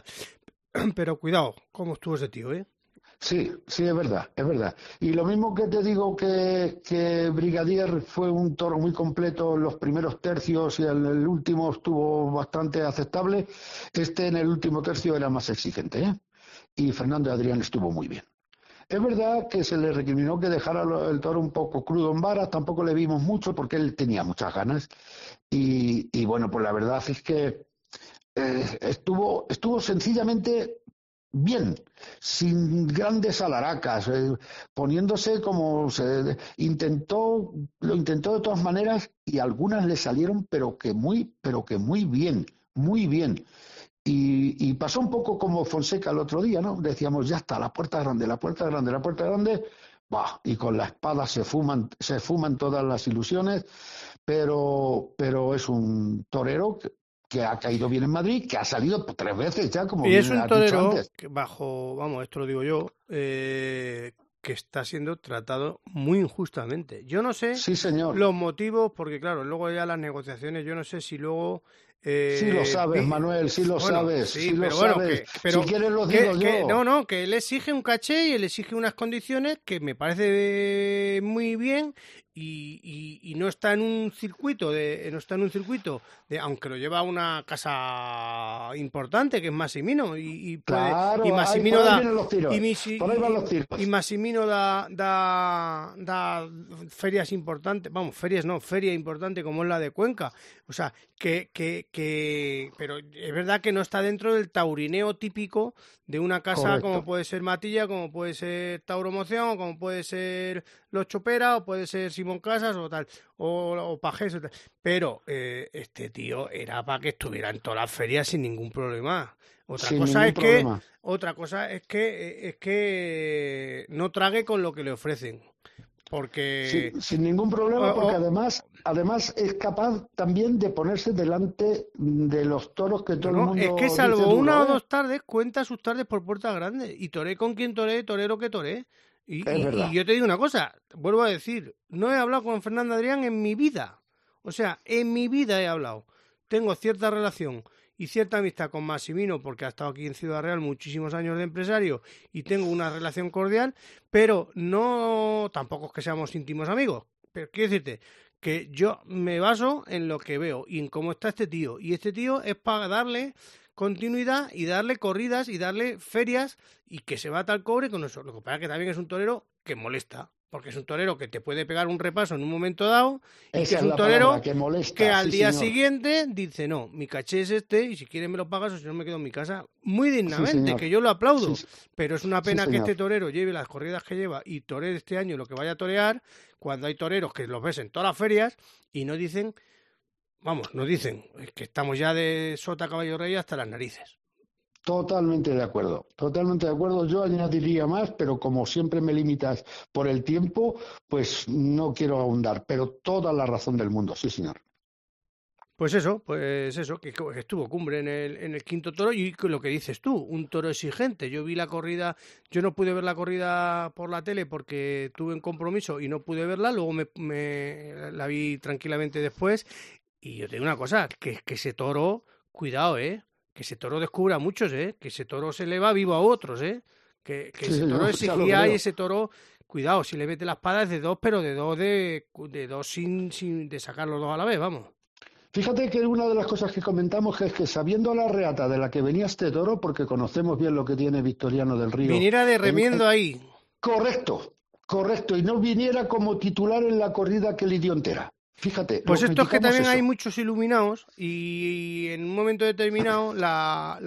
pero cuidado, cómo estuvo ese tío, ¿eh? Sí, sí, es verdad, es verdad. Y lo mismo que te digo que, que Brigadier fue un toro muy completo en los primeros tercios y en el último estuvo bastante aceptable, este en el último tercio era más exigente, ¿eh? Y Fernando Adrián estuvo muy bien. Es verdad que se le recriminó que dejara el toro un poco crudo en varas, tampoco le vimos mucho porque él tenía muchas ganas. Y, y bueno, pues la verdad es que eh, estuvo, estuvo sencillamente bien, sin grandes alaracas, eh, poniéndose como se intentó, lo intentó de todas maneras y algunas le salieron, pero que muy, pero que muy bien, muy bien. Y, y pasó un poco como Fonseca el otro día, ¿no? Decíamos, ya está, la puerta grande, la puerta grande, la puerta grande, bah, y con la espada se fuman, se fuman todas las ilusiones, pero, pero es un torero que, que ha caído bien en Madrid, que ha salido tres veces ya, como y bien es un has torero dicho antes. Que bajo, vamos, esto lo digo yo, eh, que está siendo tratado muy injustamente. Yo no sé sí, señor. los motivos, porque claro, luego ya las negociaciones, yo no sé si luego... Eh, sí lo sabes, vi... Manuel, sí lo bueno, sabes, sí, sí pero lo bueno, sabes. Que, pero si quieres lo que, digo que, yo. No, no, que él exige un caché y él exige unas condiciones que me parece muy bien y, y, y no está en un circuito de, no está en un circuito de, aunque lo lleva a una casa importante que es Massimino y, y puede, claro, y Massimino ahí, da los tiros, y, Misi, por ahí van los tiros. y Massimino da, da, da ferias importantes, vamos, ferias no, feria importante como es la de Cuenca, o sea, que, que, que pero es verdad que no está dentro del taurineo típico de una casa. Correcto. Como puede ser Matilla, como puede ser Tauro Moción, como puede ser Los Chopera, o puede ser Simón Casas o tal, o, o Pajés o tal. Pero eh, este tío era para que estuviera en todas las ferias sin ningún problema. Otra sin cosa es problema. que otra cosa es que es que no trague con lo que le ofrecen. Porque sin, sin ningún problema, porque oh, oh, además además es capaz también de ponerse delante de los toros que todo no, el mundo es que salvo dice una duro, o ¿eh? dos tardes cuenta sus tardes por puerta grande y toré con quien toré, torero que toré y, y, y yo te digo una cosa, vuelvo a decir, no he hablado con Fernando Adrián en mi vida, o sea, en mi vida he hablado, tengo cierta relación y cierta amistad con Massimino porque ha estado aquí en Ciudad Real muchísimos años de empresario y tengo una relación cordial, pero no, tampoco es que seamos íntimos amigos, pero quiero decirte que yo me baso en lo que veo y en cómo está este tío, y este tío es para darle continuidad y darle corridas y darle ferias y que se va a tal cobre con eso. Lo que pasa es que también es un torero que molesta, porque es un torero que te puede pegar un repaso en un momento dado y Esa que es, es un torero que, molesta, que al sí, día señor. siguiente dice, no, mi caché es este y si quieres me lo pagas o si no me quedo en mi casa, muy dignamente, sí, que yo lo aplaudo, sí, pero es una pena sí, que este torero lleve las corridas que lleva y toree este año lo que vaya a torear, cuando hay toreros que los ves en todas las ferias y no dicen, vamos, no dicen, es que estamos ya de sota caballo rey hasta las narices. Totalmente de acuerdo, totalmente de acuerdo. Yo añadiría más, pero como siempre me limitas por el tiempo, pues no quiero ahondar, pero toda la razón del mundo, sí, señor. Pues eso, pues eso, que, que estuvo Cumbre en el, en el quinto toro y lo que dices tú, un toro exigente. Yo vi la corrida, yo no pude ver la corrida por la tele porque tuve un compromiso y no pude verla, luego me, me la vi tranquilamente después y yo te digo una cosa, que, que ese toro, cuidado, ¿eh? Que ese toro descubre a muchos, ¿eh? Que ese toro se le va vivo a otros, ¿eh? Que, que ese Sí, toro no, exigía y ese toro, cuidado, si le mete la espada es de dos, pero de dos de, de dos sin, sin de sacar los dos a la vez, vamos. Fíjate que una de las cosas que comentamos es que sabiendo la reata de la que venía este toro, porque conocemos bien lo que tiene Victoriano del Río. Viniera de remiendo en, en... ahí. Correcto, correcto, y no viniera como titular en la corrida que lidió entera. Fíjate. Pues esto es que también eso. hay muchos iluminados y en un momento determinado la,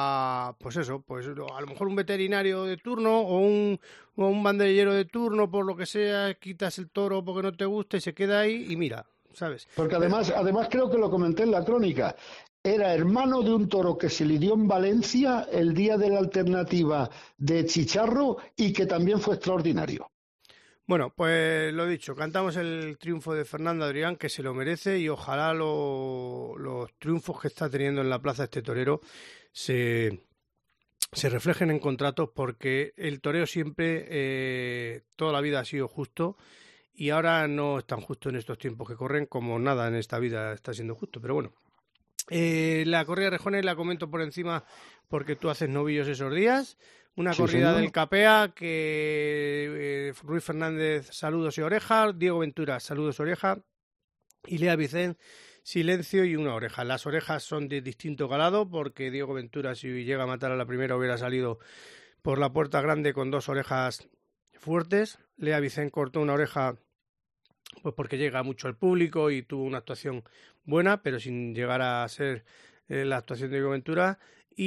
la pues eso, pues a lo mejor un veterinario de turno o un, o un banderillero de turno, por lo que sea, quitas el toro porque no te gusta y se queda ahí y mira, ¿sabes? Porque además, además creo que lo comenté en la crónica, era hermano de un toro que se lidió en Valencia el día de la alternativa de Chicharro y que también fue extraordinario. Bueno, pues lo dicho, cantamos el triunfo de Fernando Adrián, que se lo merece y ojalá lo, los triunfos que está teniendo en la plaza este torero se, se reflejen en contratos, porque el toreo siempre, eh, toda la vida ha sido justo y ahora no es tan justo en estos tiempos que corren como nada en esta vida está siendo justo, pero bueno. Eh, la corrida de rejones la comento por encima porque tú haces novillos esos días. Una sí, corrida señor. Del Capea que eh, Ruiz Fernández, saludos y oreja, Diego Ventura, saludos y oreja, y Lea Vicent, silencio y una oreja. Las orejas son de distinto calado porque Diego Ventura, si llega a matar a la primera, hubiera salido por la puerta grande con dos orejas fuertes. Lea Vicent cortó una oreja pues porque llega mucho al público y tuvo una actuación buena, pero sin llegar a ser eh, la actuación de Diego Ventura.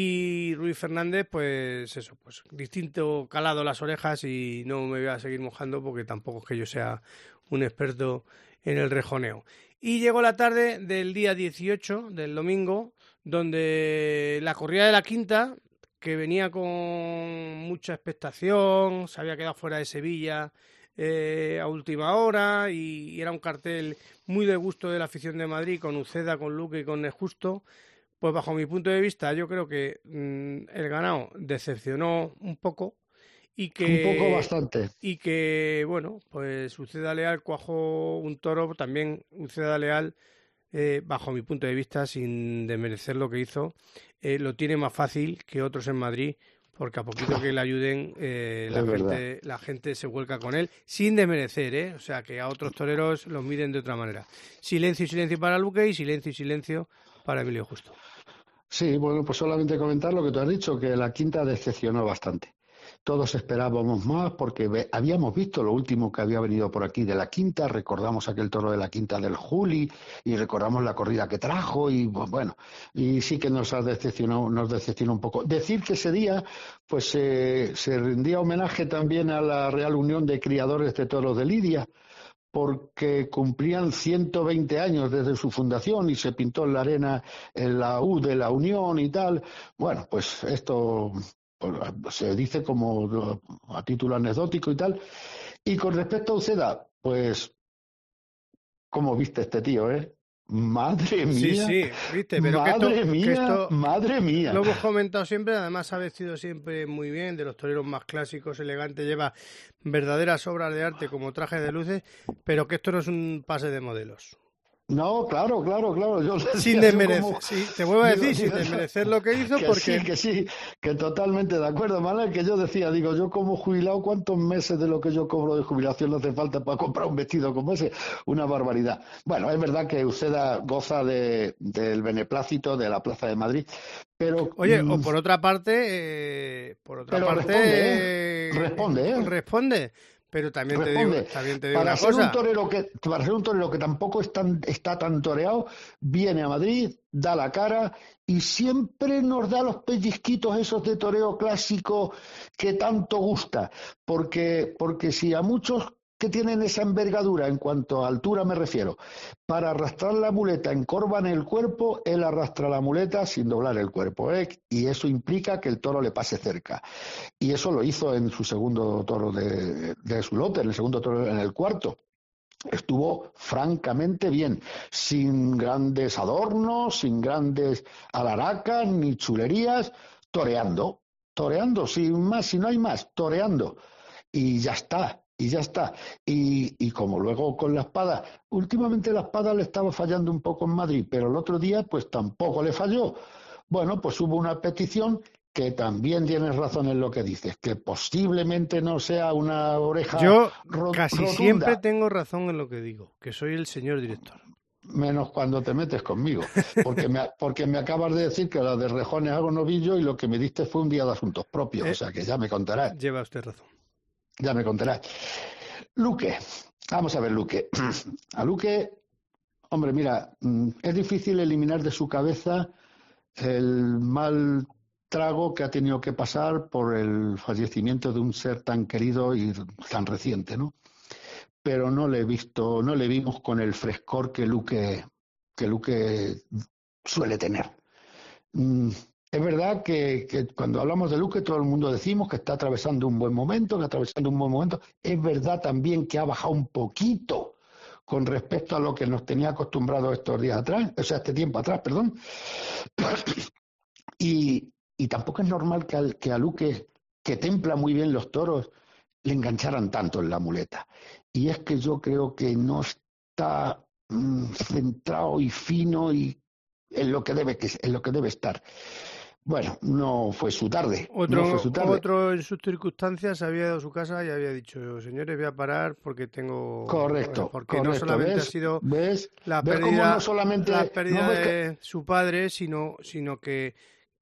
Y Ruiz Fernández, pues eso, pues distinto calado las orejas y no me voy a seguir mojando porque tampoco es que yo sea un experto en el rejoneo. Y llegó la tarde del día dieciocho, del domingo, donde la corrida de la quinta, que venía con mucha expectación, se había quedado fuera de Sevilla eh, a última hora y, y era un cartel muy de gusto de la afición de Madrid, con Uceda, con Luque y con Nejusto. Pues bajo mi punto de vista yo creo que mmm, el ganado decepcionó un poco y que... Un poco bastante. Y que, bueno, pues Uceda Leal cuajó un toro, también Uceda Leal, eh, bajo mi punto de vista, sin desmerecer lo que hizo, eh, lo tiene más fácil que otros en Madrid, porque a poquito que le ayuden, eh, la, gente, la gente se vuelca con él, sin desmerecer, ¿eh? O sea, que a otros toreros los miden de otra manera. Silencio y silencio para Luque y silencio y silencio para Emilio Justo. Sí, bueno, pues solamente comentar lo que tú has dicho, que la quinta decepcionó bastante. Todos esperábamos más porque ve, habíamos visto lo último que había venido por aquí de la quinta, recordamos aquel toro de la quinta del Juli y recordamos la corrida que trajo y bueno, y sí que nos ha decepcionado, nos decepcionó un poco. Decir que ese día pues eh, se rendía homenaje también a la Real Unión de Criadores de Toros de Lidia, porque cumplían ciento veinte años desde su fundación y se pintó en la arena en la U de la Unión y tal. Bueno, pues esto pues, se dice como a título anecdótico y tal. Y con respecto a Uceda, pues, ¿cómo viste este tío, eh? Madre mía, sí, sí, viste, pero madre que esto, mía, que esto, madre mía. Lo hemos comentado siempre, además ha vestido siempre muy bien, de los toreros más clásicos, elegante, lleva verdaderas obras de arte como trajes de luces, pero que esto no es un pase de modelos. No, claro, claro, claro. Yo sin desmerecer, como... sí, te vuelvo a decir, digo, sin desmerecer lo que hizo, que porque... sí, que sí, que totalmente de acuerdo, Manuel, que yo decía, digo, yo como jubilado, ¿cuántos meses de lo que yo cobro de jubilación no hace falta para comprar un vestido como ese? Una barbaridad. Bueno, es verdad que Uceda goza de, del beneplácito de la Plaza de Madrid, pero... Oye, mmm, o por otra parte, eh, por otra pero parte... responde, ¿eh? Responde, ¿eh? Responde. Pero también te, digo, también te digo para una ser cosa. Un torero que, para ser un torero que tampoco es tan, está tan toreado, viene a Madrid, da la cara y siempre nos da los pellizquitos esos de toreo clásico que tanto gusta. Porque, porque si a muchos que tienen esa envergadura, en cuanto a altura me refiero, para arrastrar la muleta encorvan el cuerpo, él arrastra la muleta sin doblar el cuerpo, ¿eh? Y eso implica que el toro le pase cerca. Y eso lo hizo en su segundo toro de, de su lote, en el segundo toro, en el cuarto. Estuvo francamente bien, sin grandes adornos, sin grandes alaracas ni chulerías, toreando, toreando, sin más, si no hay más, toreando. Y ya está, y ya está. Y, y como luego con la espada, últimamente la espada le estaba fallando un poco en Madrid, pero el otro día pues tampoco le falló. Bueno, pues hubo una petición que también tienes razón en lo que dices, que posiblemente no sea una oreja Yo ro- casi rotunda. siempre tengo razón en lo que digo, que soy el señor director. Menos cuando te metes conmigo, porque me, porque me acabas de decir que la de rejones hago novillo y lo que me diste fue un día de asuntos propios, Eh, o sea que ya me contarás, Lleva usted razón. ya me contarás. Luque, vamos a ver Luque. A Luque, hombre, mira, es difícil eliminar de su cabeza el mal trago que ha tenido que pasar por el fallecimiento de un ser tan querido y tan reciente, ¿no? Pero no le he visto, no le vimos con el frescor que Luque, que Luque suele tener. Mm, es verdad que, que cuando hablamos de Luque todo el mundo decimos que está atravesando un buen momento, que está atravesando un buen momento. Es verdad también que ha bajado un poquito con respecto a lo que nos tenía acostumbrados estos días atrás, o sea, este tiempo atrás, perdón. Y, y tampoco es normal que, al, que a Luque, que templa muy bien los toros, le engancharan tanto en la muleta. Y es que yo creo que no está mmm, centrado y fino y en lo que debe que en lo que debe estar. Bueno, no fue su tarde. Otro, no fue su tarde. otro en sus circunstancias había ido a su casa y había dicho, señores, voy a parar porque tengo... Correcto, porque correcto. no solamente ¿Ves? ha sido ¿Ves? la ¿Ves pérdida, cómo no solamente, la pérdida no ves de que... su padre, sino, sino que,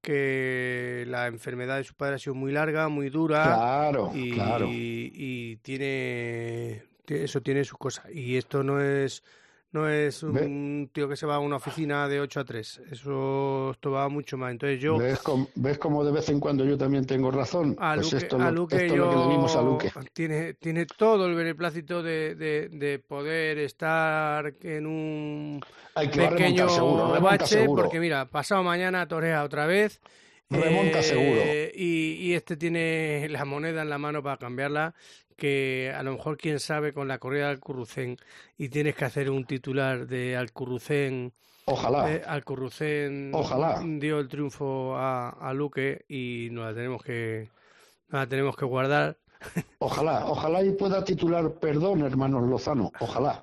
que la enfermedad de su padre ha sido muy larga, muy dura. Claro, y, claro. y tiene... Eso tiene sus cosas. Y esto no es... No es un tío que se va a una oficina de ocho a tres. Eso esto va mucho más. Entonces yo... ¿Ves cómo, ¿Ves cómo de vez en cuando yo también tengo razón? A pues Luque, esto, a lo, Luque esto yo... es lo que le vimos a Luque. Tiene, tiene todo el beneplácito de, de, de poder estar en un Hay que pequeño remontar seguro, remonta bache, seguro. porque mira, pasado mañana torea otra vez. Remonta eh, seguro. Y, y este tiene la moneda en la mano para cambiarla, que a lo mejor quién sabe con la corrida de Alcurrucén y tienes que hacer un titular de Alcurrucén. Ojalá. Eh, Alcurrucén Ojalá. dio el triunfo a, a Luque y nos la tenemos que, nos la tenemos que guardar. Ojalá, ojalá y pueda titular perdón, hermanos Lozano, ojalá.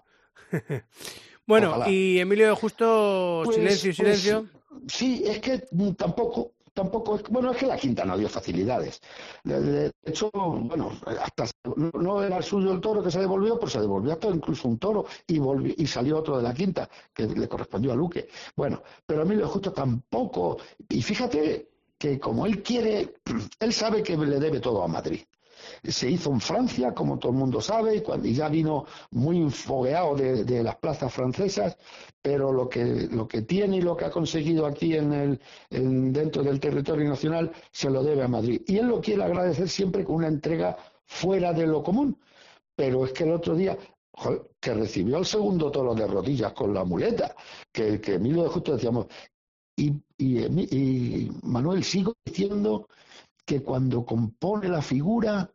Bueno, ojalá. Y Emilio de Justo, pues, silencio y silencio. Pues, sí, es que tampoco, tampoco, bueno, es que la quinta no dio facilidades. De, de hecho, bueno, hasta no, no era el suyo el toro que se devolvió, pero se devolvió hasta incluso un toro y volvió, y salió otro de la quinta, que le correspondió a Luque. Bueno, pero Emilio de Justo tampoco, y fíjate que como él quiere, él sabe que le debe todo a Madrid. Se hizo en Francia, como todo el mundo sabe, y, cuando, y ya vino muy fogueado de, de las plazas francesas, pero lo que, lo que tiene y lo que ha conseguido aquí en el, en, dentro del territorio nacional se lo debe a Madrid. Y él lo quiere agradecer siempre con una entrega fuera de lo común. Pero es que el otro día, joder, que recibió el segundo toro de rodillas con la muleta, que, que Emilio de Justo decíamos, y, y, y Manuel, sigo diciendo que cuando compone la figura,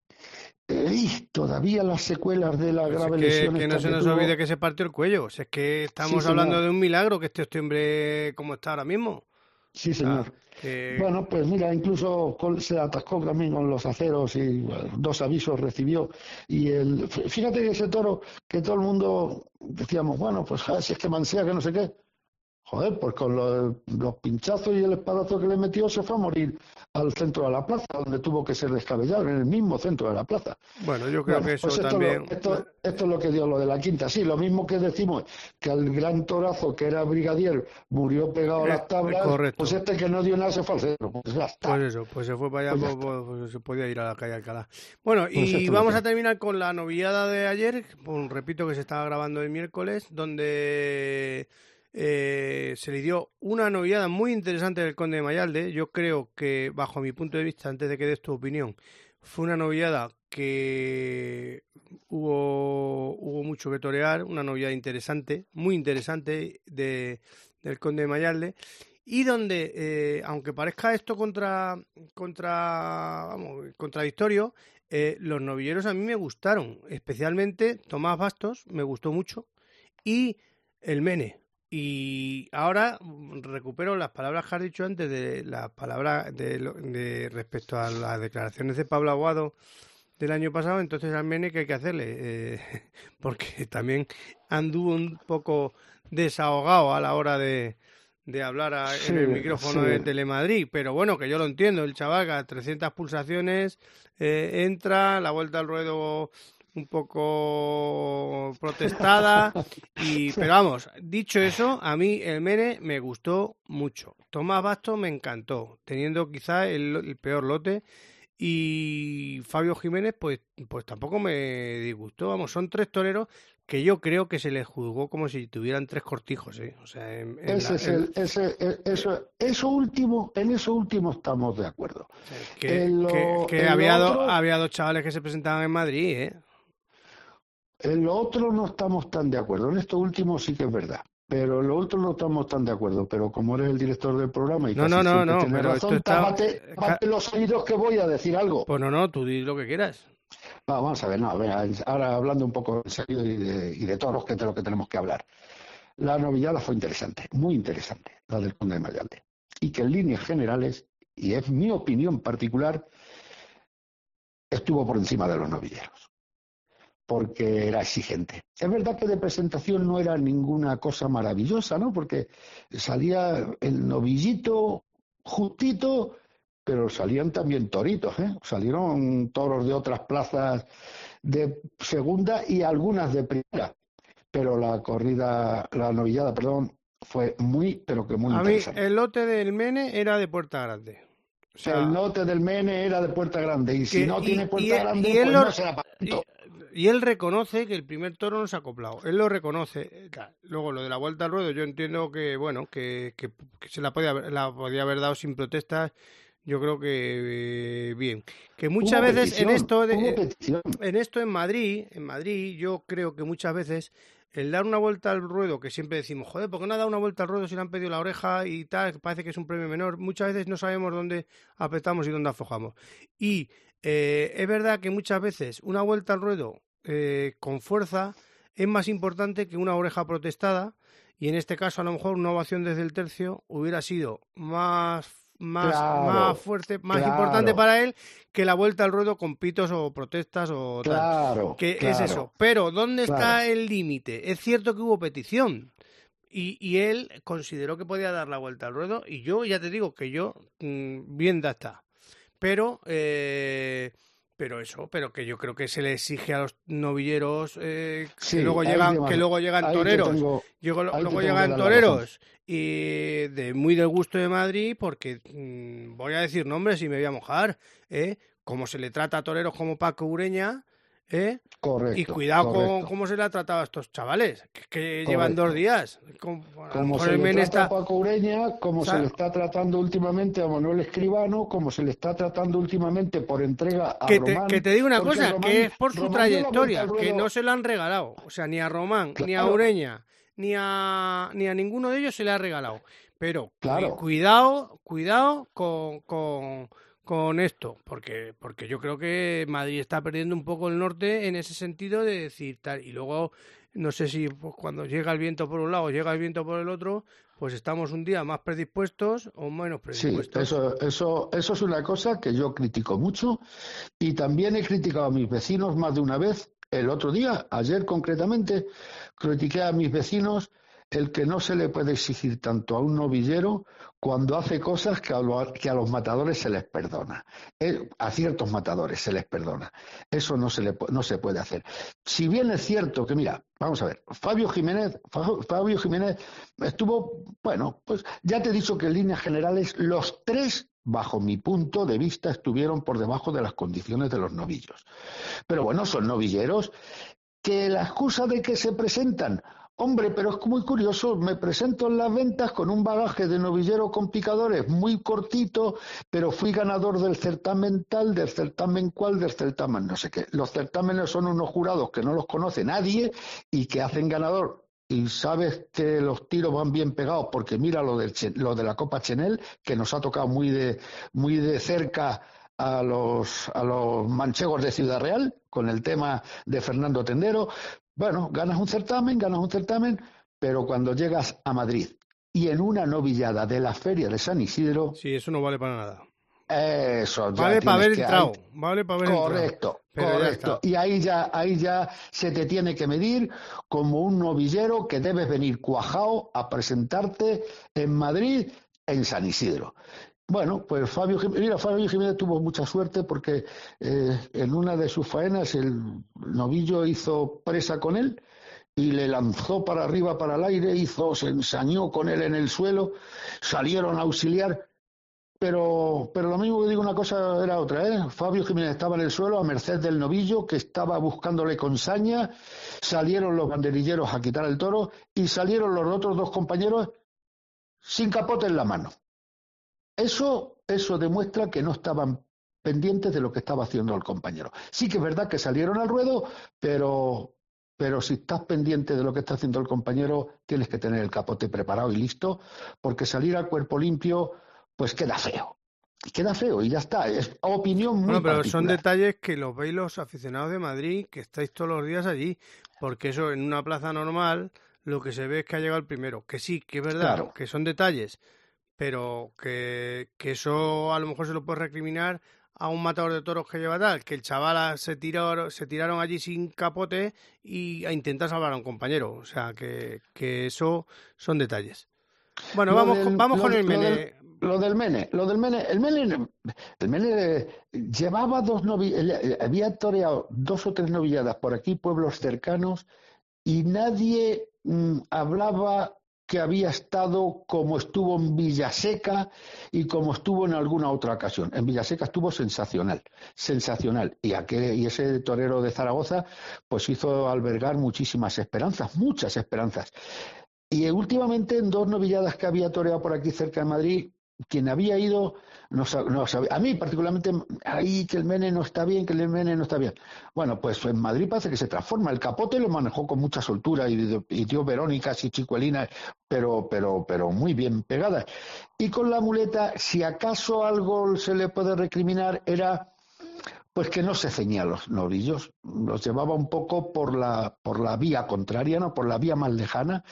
eh, todavía las secuelas de la Pues grave es que, lesión que no se que nos tuvo... olvide que se partió el cuello. Si es que estamos Sí, hablando señor. de un milagro que este, este hombre como está ahora mismo. Sí, señor. Ah, que... Bueno, pues mira, incluso con, se atascó también con los aceros y bueno, dos avisos recibió. Y el, fíjate que ese toro que todo el mundo decíamos, bueno, pues ja, si es que mansea, que no sé qué. Joder, pues con los, los pinchazos y el espadazo que le metió se fue a morir al centro de la plaza, donde tuvo que ser descabellado, en el mismo centro de la plaza. Bueno, yo creo bueno, que eso pues esto también... Lo, esto, esto es lo que dio lo de la quinta. Sí, lo mismo que decimos que al gran torazo que era brigadier murió pegado a las tablas, Correcto. pues este que no dio nada se fue al centro. Pues ya está. Pues eso, pues se fue para allá, Pues pues, pues, pues se podía ir a la calle Alcalá. Bueno, Pues y esto vamos lo a terminar con la novillada de ayer, pues, repito que se estaba grabando el miércoles, donde eh, se le dio una novillada muy interesante del Conde de Mayalde. Yo creo que, bajo mi punto de vista, antes de que des tu opinión, Fue una novillada que hubo, hubo mucho que torear, una novillada interesante, muy interesante de, del Conde de Mayalde, y donde, eh, aunque parezca esto contra, contra vamos, contradictorio, eh, los novilleros a mí me gustaron, especialmente Tomás Bastos, me gustó mucho, y el Mene. Y ahora recupero las palabras que has dicho antes de las palabras de, de respecto a las declaraciones de Pablo Aguado del año pasado. Entonces al Mene, ¿qué hay que hacerle? Eh, porque también anduvo un poco desahogado a la hora de, de hablar a, sí, en el micrófono sí. de Telemadrid, pero bueno, que yo lo entiendo, el chaval que a trescientas pulsaciones eh, entra, la vuelta al ruedo un poco protestada, y pero vamos, dicho eso, a mí el Mene me gustó mucho. Tomás Bastos me encantó, teniendo quizá el, el peor lote, y Fabio Jiménez pues, pues tampoco me disgustó. Vamos, son tres toreros que yo creo que se les juzgó como si tuvieran tres cortijos, ¿eh? O sea, en, en ese la, es el, en... ese, eso, eso último, en eso último estamos de acuerdo. Que, lo, que, que había, otro... do, había dos chavales que se presentaban en Madrid, ¿eh? En lo otro no estamos tan de acuerdo. En esto último sí que es verdad. Pero en lo otro no estamos tan de acuerdo. Pero como eres el director del programa y no, casi no, no, no, tienes pero razón, esto está... tápate, tápate los oídos que voy a decir algo. Pues no, no, tú di lo que quieras. No, vamos a ver, no, a ver, ahora hablando un poco en serio y de, y de toros, que es de lo que tenemos que hablar. La novillada fue interesante, muy interesante, la del Conde de Mayalde. Y que en líneas generales, y es mi opinión particular, estuvo por encima de los novilleros, porque era exigente. Es verdad que de presentación no era ninguna cosa maravillosa, ¿no? Porque salía el novillito justito, pero salían también toritos, ¿eh? Salieron toros de otras plazas de segunda y algunas de primera. Pero la corrida, la novillada, perdón, fue muy, pero que muy A interesante. mí el lote del Mene era de Puerta Grande. O sea, el lote del Mene era de Puerta Grande, y que, si no y, tiene Puerta y, Grande, y pues lo, no será para tanto. Y, y él reconoce que el primer toro no se ha acoplado. Él lo reconoce. Luego, lo de la vuelta al ruedo, yo entiendo que, bueno, que, que, que se la podía, la podía haber dado sin protestas. Yo creo que eh, bien. Que muchas hubo veces petición, en esto, de, petición. en esto en Madrid, en Madrid, yo creo que muchas veces el dar una vuelta al ruedo, que siempre decimos, joder, ¿por qué no ha dado una vuelta al ruedo si le han pedido la oreja y tal? Parece que es un premio menor. Muchas veces no sabemos dónde apretamos y dónde aflojamos. Y eh, es verdad que muchas veces una vuelta al ruedo eh, con fuerza es más importante que una oreja protestada, y en este caso a lo mejor una ovación desde el tercio hubiera sido más más, claro, más fuerte, más claro. importante para él que la vuelta al ruedo con pitos o protestas o claro, tal. Que claro, es eso. Pero ¿dónde claro. está el límite? Es cierto que hubo petición y, y él consideró que podía dar la vuelta al ruedo, y yo ya te digo que yo mmm, bien da está. Pero eh, pero eso, pero que yo creo que se le exige a los novilleros eh, sí, que luego llegan, que luego llegan toreros, tengo, luego, luego llegan toreros y de muy del gusto de Madrid, porque mmm, voy a decir nombres y me voy a mojar, ¿eh? Como se le trata a toreros como Paco Ureña, ¿eh? Correcto, y cuidado correcto. con cómo se le ha tratado a estos chavales, que, que llevan dos días. Como, como se le trata está... a Paco Ureña, como o sea, se le está tratando últimamente a Manuel Escribano, como se le está tratando últimamente por entrega a que Román. Te, que te digo una cosa, Román, que es por su Román trayectoria, que no se lo han regalado. O sea, ni a Román, claro. ni a Ureña, ni a, ni a ninguno de ellos se le ha regalado. Pero claro. cuidado, cuidado con... con con esto, porque porque yo creo que Madrid está perdiendo un poco el norte en ese sentido de decir tal, y luego no sé si pues, cuando llega el viento por un lado, llega el viento por el otro, pues estamos un día más predispuestos o menos predispuestos. Sí, eso, eso, eso es una cosa que yo critico mucho, y también he criticado a mis vecinos más de una vez. El otro día, ayer concretamente, critiqué a mis vecinos el que no se le puede exigir tanto a un novillero cuando hace cosas que a, lo, que a los matadores se les perdona. A ciertos matadores se les perdona. Eso no se, le, no se puede hacer. Si bien es cierto que, mira, vamos a ver, Fabio Jiménez, Fabio Jiménez estuvo, bueno, pues ya te he dicho que en líneas generales los tres, bajo mi punto de vista, estuvieron por debajo de las condiciones de los novillos. Pero bueno, son novilleros que la excusa de que se presentan Hombre, pero es muy curioso, me presento en las ventas con un bagaje de novillero con picadores muy cortito, pero fui ganador del certamen tal, del certamen cual, del certamen no sé qué. Los certámenes son unos jurados que no los conoce nadie y que hacen ganador. Y sabes que los tiros van bien pegados porque mira lo de, lo de la Copa Chenel, que nos ha tocado muy de, muy de cerca a los, a los manchegos de Ciudad Real, con el tema de Fernando Tendero. Bueno, ganas un certamen, ganas un certamen, pero cuando llegas a Madrid y en una novillada de la Feria de San Isidro... Sí, eso no vale para nada. Eso, ya vale para haber que entrado, ahí... vale para haber correcto, entrado. correcto. Y ahí ya, ahí ya se te tiene que medir como un novillero que debes venir cuajado a presentarte en Madrid, en San Isidro. Bueno, pues Fabio Jiménez, mira, Fabio Jiménez tuvo mucha suerte porque eh, en una de sus faenas el novillo hizo presa con él y le lanzó para arriba, para el aire, hizo, se ensañó con él en el suelo, salieron a auxiliar, pero, pero lo mismo que digo una cosa era otra, ¿eh? Fabio Jiménez estaba en el suelo a merced del novillo que estaba buscándole con saña, salieron los banderilleros a quitar el toro y salieron los otros dos compañeros sin capote en la mano. Eso, eso demuestra que no estaban pendientes de lo que estaba haciendo el compañero. Sí que es verdad que salieron al ruedo, pero, pero si estás pendiente de lo que está haciendo el compañero, tienes que tener el capote preparado y listo, porque salir al cuerpo limpio, pues queda feo. Queda feo y ya está. Es opinión muy Bueno, pero particular. son detalles que los veis los aficionados de Madrid, que estáis todos los días allí, porque eso en una plaza normal lo que se ve es que ha llegado el primero. Que sí, que es verdad, Claro. que son detalles, pero que, que eso a lo mejor se lo puede recriminar a un matador de toros que lleva tal, que el chaval se tiró, se tiraron allí sin capote y a intentar salvar a un compañero. O sea, que, que eso son detalles. Bueno, Lo vamos, del- vamos lo- con el lo Mene. del- Lo del Mene, lo del Mene, el Mene, el Mene llevaba dos novilladas, había toreado dos o tres novilladas por aquí, pueblos cercanos, y nadie mm, hablaba que había estado como estuvo en Villaseca y como estuvo en alguna otra ocasión. En Villaseca estuvo sensacional, sensacional. Y, aquel, y ese torero de Zaragoza pues hizo albergar muchísimas esperanzas, muchas esperanzas. Y últimamente en dos novilladas que había toreado por aquí cerca de Madrid, quien había ido, no, sab- no sabía, a mí particularmente, ahí que el Mene no está bien, que el Mene no está bien. Bueno, pues en Madrid parece que se transforma. El capote lo manejó con mucha soltura y, y dio verónicas y chicuelinas, pero, pero, pero muy bien pegadas. Y con la muleta, si acaso algo se le puede recriminar, era pues que no se ceñía a los novillos, los llevaba un poco por la, por la vía contraria, ¿no? Por la vía más lejana.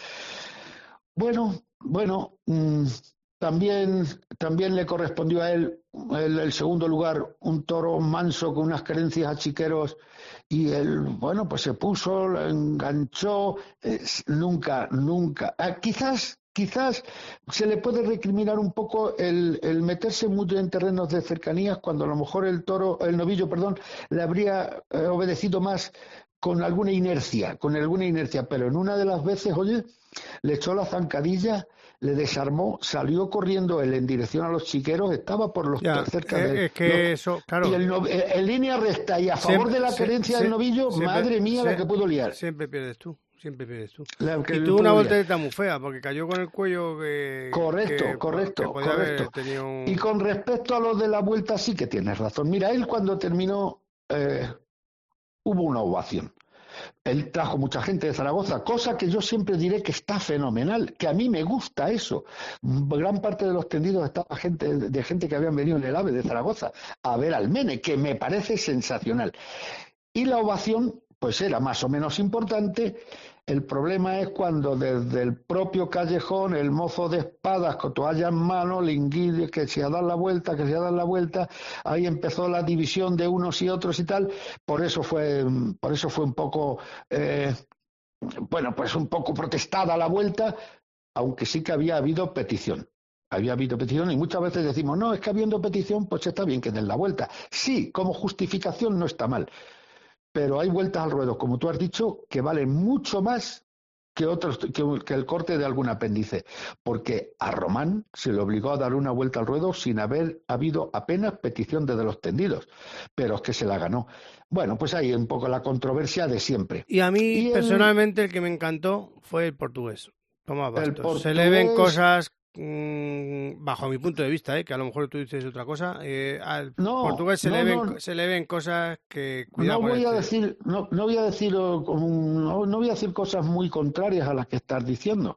Bueno, bueno, mmm, también, también le correspondió a él el, el segundo lugar, un toro manso con unas carencias a chiqueros, y él, bueno, pues se puso, lo enganchó, eh, nunca, nunca. Ah, quizás, quizás se le puede recriminar un poco el, el meterse mucho en terrenos de cercanías cuando a lo mejor el toro, el novillo, perdón, le habría eh, obedecido más con alguna inercia, con alguna inercia, pero en una de las veces, oye, le echó la zancadilla, le desarmó, salió corriendo él en dirección a los chiqueros, estaba por los Ya, cerca eh, de es que los- eso, claro. y el no- eh, en línea recta y a favor Siempre- de la sie- querencia sie- del novillo, siempre- madre mía la sie- que pudo liar. Siempre pierdes tú, siempre pierdes tú. La que Y le tuvo una pudo liar. voltereta muy fea, porque cayó con el cuello que... Correcto, que, correcto, que podía haber correcto. tenido un- Y con respecto a lo de la vuelta, sí que tienes razón. Mira, él cuando terminó eh, hubo una ovación. Él trajo mucha gente de Zaragoza, cosa que yo siempre diré que está fenomenal, que a mí me gusta eso. Gran parte de los tendidos estaba gente, de gente que habían venido en el AVE de Zaragoza a ver al Mene, que me parece sensacional. Y la ovación, pues era más o menos importante. El problema es cuando desde el propio callejón el mozo de espadas con toalla en mano le inguide que se ha dado la vuelta, que se ha dado la vuelta, ahí empezó la división de unos y otros y tal, por eso fue, por eso fue un poco, eh, bueno, pues un poco protestada la vuelta, aunque sí que había habido petición. Había habido petición y muchas veces decimos, no, es que habiendo petición, pues está bien que den la vuelta. Sí, como justificación no está mal. Pero hay vueltas al ruedo, como tú has dicho, que valen mucho más que otros que, que el corte de algún apéndice, porque a Román se le obligó a dar una vuelta al ruedo sin haber habido apenas petición de los tendidos, pero es que se la ganó. Bueno, pues ahí un poco la controversia de siempre. Y a mí, y el, personalmente, el que me encantó fue el portugués, Tomás Bastos. Portugués, se le ven cosas, mmm, bajo mi punto de vista, ¿eh? Que a lo mejor tú dices otra cosa, eh, al no, portugués se, no, le ven, no, se le ven cosas que... Cuidado no voy con a este. decir, no, no voy a decir, no, no voy a decir cosas muy contrarias a las que estás diciendo,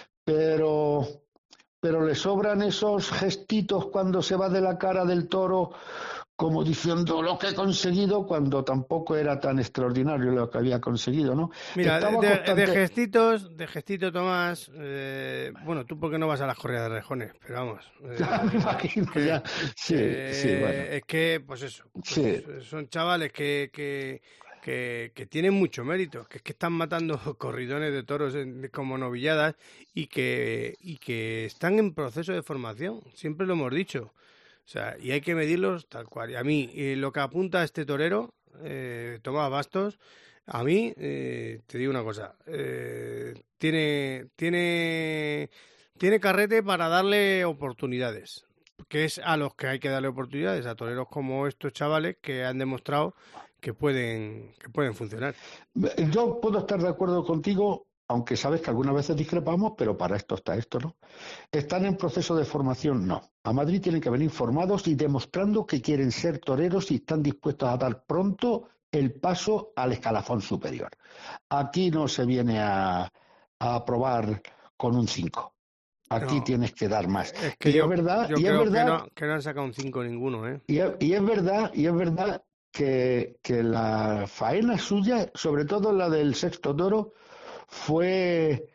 pero... pero le sobran esos gestitos cuando se va de la cara del toro, como diciendo lo que he conseguido, cuando tampoco era tan extraordinario lo que había conseguido, ¿no? Mira, de, constante... de gestitos, de gestito, Tomás, eh, bueno, tú porque no vas a las corridas de rejones, pero vamos. Eh, ya me imagino, que, ya. Sí, eh, sí, bueno. Es que, pues eso, pues sí. son chavales que... que Que, que tienen mucho mérito, que es que están matando corridones de toros en, como novilladas y que, y que están en proceso de formación, siempre lo hemos dicho. O sea, y hay que medirlos tal cual. Y a mí, eh, lo que apunta este torero, eh, Tomás Bastos, a mí, eh, te digo una cosa, eh, tiene, tiene, tiene carrete para darle oportunidades, que es a los que hay que darle oportunidades, a toreros como estos chavales que han demostrado que pueden que pueden funcionar. Yo puedo estar de acuerdo contigo, aunque sabes que algunas veces discrepamos, pero para esto está esto, ¿no? ¿Están en proceso de formación? No. A Madrid tienen que venir formados y demostrando que quieren ser toreros y están dispuestos a dar pronto el paso al escalafón superior. Aquí no se viene a, a probar con un cinco. Aquí no, tienes que dar más. Es que y yo, es verdad, yo y creo es verdad, que, no, que no han sacado un cinco ninguno, ¿eh? Y es, y es verdad, y es verdad que, que la faena suya, sobre todo la del sexto toro, fue,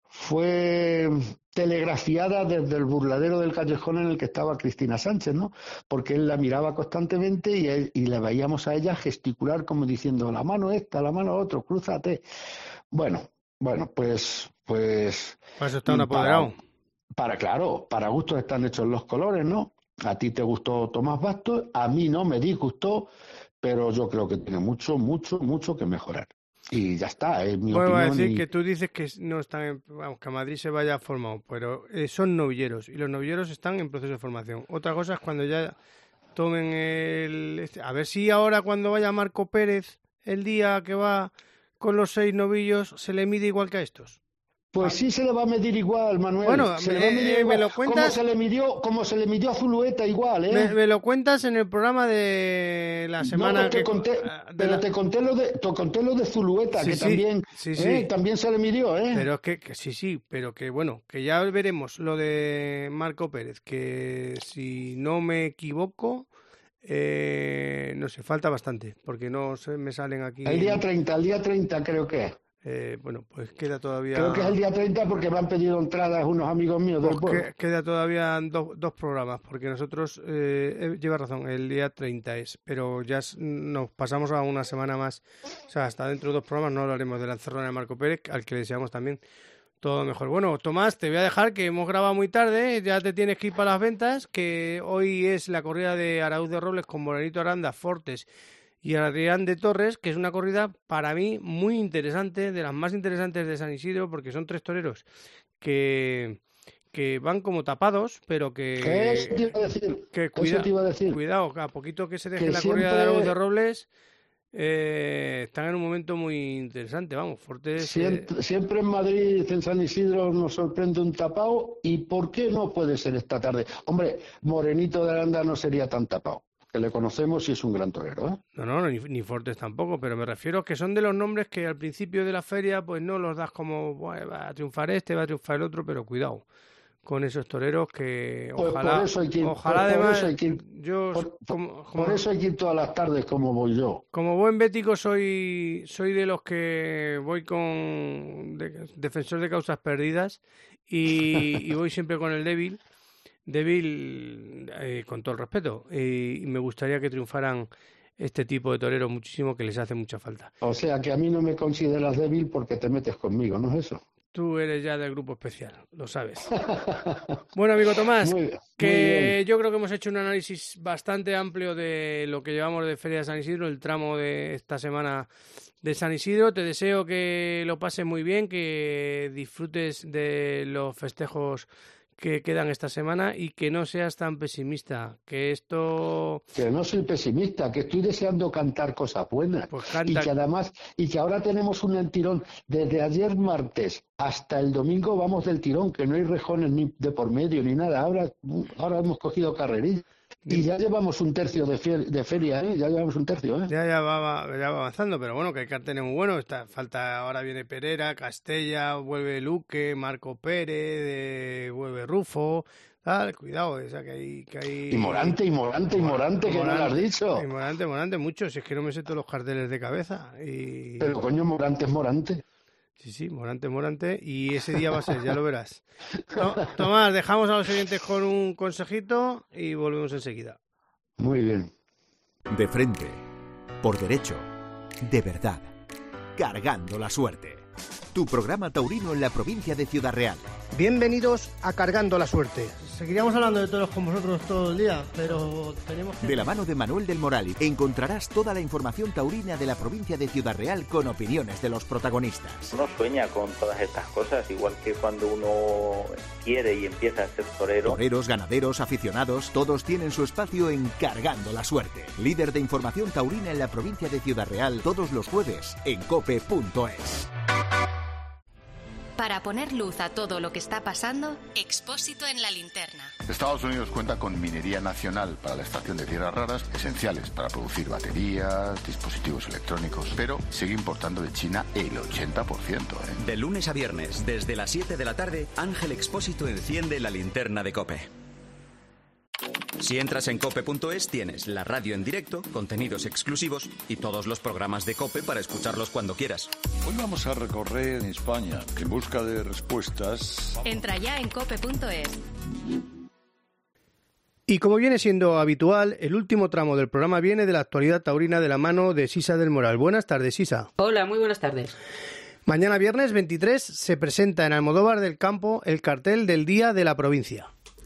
fue telegrafiada desde el burladero del callejón en el que estaba Cristina Sánchez, ¿no? Porque él la miraba constantemente y, él, y le veíamos a ella gesticular como diciendo la mano esta, la mano otro, crúzate. Bueno, bueno, pues, pues. Para eso está un apoderado. Para, para, claro, para gustos están hechos los colores, ¿no? A ti te gustó Tomás Bastos, a mí no me disgustó, pero yo creo que tiene mucho, mucho, mucho que mejorar. Y ya está, es mi Vuelvo opinión. a decir y... que tú dices que no están, en, aunque a Madrid se vaya formado, pero eh, son novilleros y los novilleros están en proceso de formación. Otra cosa es cuando ya tomen el... Este, a ver si ahora cuando vaya Marco Pérez, el día que va con los seis novillos, se le mide igual que a estos. Pues sí se le va a medir igual, Manuel. Bueno, se me, le va a medir eh, igual. me lo cuentas. Como se le midió, como se le midió a Zulueta igual, ¿eh? Me, me lo cuentas en el programa de la semana no, te que. Conté, de pero la... te conté lo de, te conté lo de Zulueta, sí, que sí, también, sí, ¿eh? sí. también se le midió, ¿eh? Pero es que, que sí, sí, pero que bueno, que ya veremos lo de Marco Pérez, que si no me equivoco. Eh, no sé, falta bastante, porque no se me salen aquí. El día treinta, el día treinta creo que es. Eh, bueno, pues queda todavía... Creo que es el día treinta porque me han pedido entradas unos amigos míos del pues pueblo. Que, queda todavía do, dos programas, porque nosotros, eh, lleva razón, el día treinta es, pero ya nos pasamos a una semana más, o sea, hasta dentro de dos programas no hablaremos de la encerrona de Marco Pérez, al que le deseamos también todo mejor. Bueno, Tomás, te voy a dejar, que hemos grabado muy tarde, ya te tienes que ir para las ventas, que hoy es la corrida de Araúz de Robles con Morenito Aranda, Fortes y Adrián de Torres, que es una corrida para mí muy interesante, de las más interesantes de San Isidro, porque son tres toreros que, que van como tapados, pero que... ¿Qué eso te iba a decir? Que cuida, eso te iba a decir. Cuidado, a poquito que se deje que la siempre... corrida de Araúz de Robles, eh, están en un momento muy interesante, vamos, Fortes... Siempre, eh... siempre en Madrid, en San Isidro, nos sorprende un tapado, ¿y por qué no puede ser esta tarde? Hombre, Morenito de Aranda no sería tan tapado, que le conocemos y es un gran torero, ¿eh? No, no, ni, ni Fortes tampoco, pero me refiero a que son de los nombres que al principio de la feria pues no los das como, bueno, va a triunfar este, va a triunfar el otro, pero cuidado con esos toreros que pues ojalá, por eso hay que ir, ojalá por, además, por eso hay que ir, yo por, como, como, por eso hay que ir todas las tardes como voy yo. Como buen bético soy soy de los que voy con de, defensor de causas perdidas y, y voy siempre con el débil. Débil, eh, con todo el respeto, eh, y me gustaría que triunfaran este tipo de toreros muchísimo, que les hace mucha falta. O sea, que a mí no me consideras débil porque te metes conmigo, ¿no es eso? Tú eres ya del grupo especial, lo sabes. Bueno, amigo Tomás, Muy bien, que muy yo creo que hemos hecho un análisis bastante amplio de lo que llevamos de Feria de San Isidro, el tramo de esta semana de San Isidro. Te deseo que lo pases muy bien, que disfrutes de los festejos que quedan esta semana y que no seas tan pesimista, que esto... Que no soy pesimista, que estoy deseando cantar cosas buenas. Pues canta. Y que además, y que ahora tenemos un tirón. Desde ayer martes hasta el domingo vamos del tirón, que no hay rejones ni de por medio ni nada. Ahora, ahora hemos cogido carrerilla. Y ya llevamos un tercio de, fiel, de feria, ¿eh? Ya llevamos un tercio, ¿eh? Ya, ya, va, ya va avanzando, pero bueno, que hay carteles muy buenos. Está, falta, ahora viene Perera, Castella, vuelve Luque, Marco Pérez, de, vuelve Rufo. Tal, cuidado, o sea, que hay, que hay... Y Morante, y Morante, y Morante, que no lo has dicho. Y Morante, Morante, mucho. Si es que no me sé todos los carteles de cabeza. Y... Pero coño, Morante es Morante. Sí, sí, Morante, Morante, y ese día va a ser, ya lo verás. No, Tomás, dejamos a los oyentes con un consejito y volvemos enseguida. Muy bien. De frente, por derecho, de verdad, cargando la suerte. Tu programa taurino en la provincia de Ciudad Real. Bienvenidos a Cargando la Suerte. Seguiríamos hablando de toros con vosotros todo el día, pero tenemos que... De la mano de Manuel del Moral encontrarás toda la información taurina de la provincia de Ciudad Real con opiniones de los protagonistas. Uno sueña con todas estas cosas, igual que cuando uno quiere y empieza a ser torero. Toreros, ganaderos, aficionados, todos tienen su espacio en Cargando la Suerte. Líder de información taurina en la provincia de Ciudad Real, todos los jueves en cope punto es. Para poner luz a todo lo que está pasando, Expósito en la linterna. Estados Unidos cuenta con minería nacional para la extracción de tierras raras, esenciales para producir baterías, dispositivos electrónicos, pero sigue importando de China el ochenta por ciento. ¿eh? De lunes a viernes, desde las siete de la tarde, Ángel Expósito enciende la linterna de COPE. Si entras en cope punto es, tienes la radio en directo, contenidos exclusivos y todos los programas de COPE para escucharlos cuando quieras. Hoy vamos a recorrer España en busca de respuestas. Entra ya en cope punto es. Y como viene siendo habitual, el último tramo del programa viene de la actualidad taurina de la mano de Sisa del Moral. Buenas tardes, Sisa. Hola, muy buenas tardes. Mañana viernes veintitrés se presenta en Almodóvar del Campo el cartel del Día de la Provincia.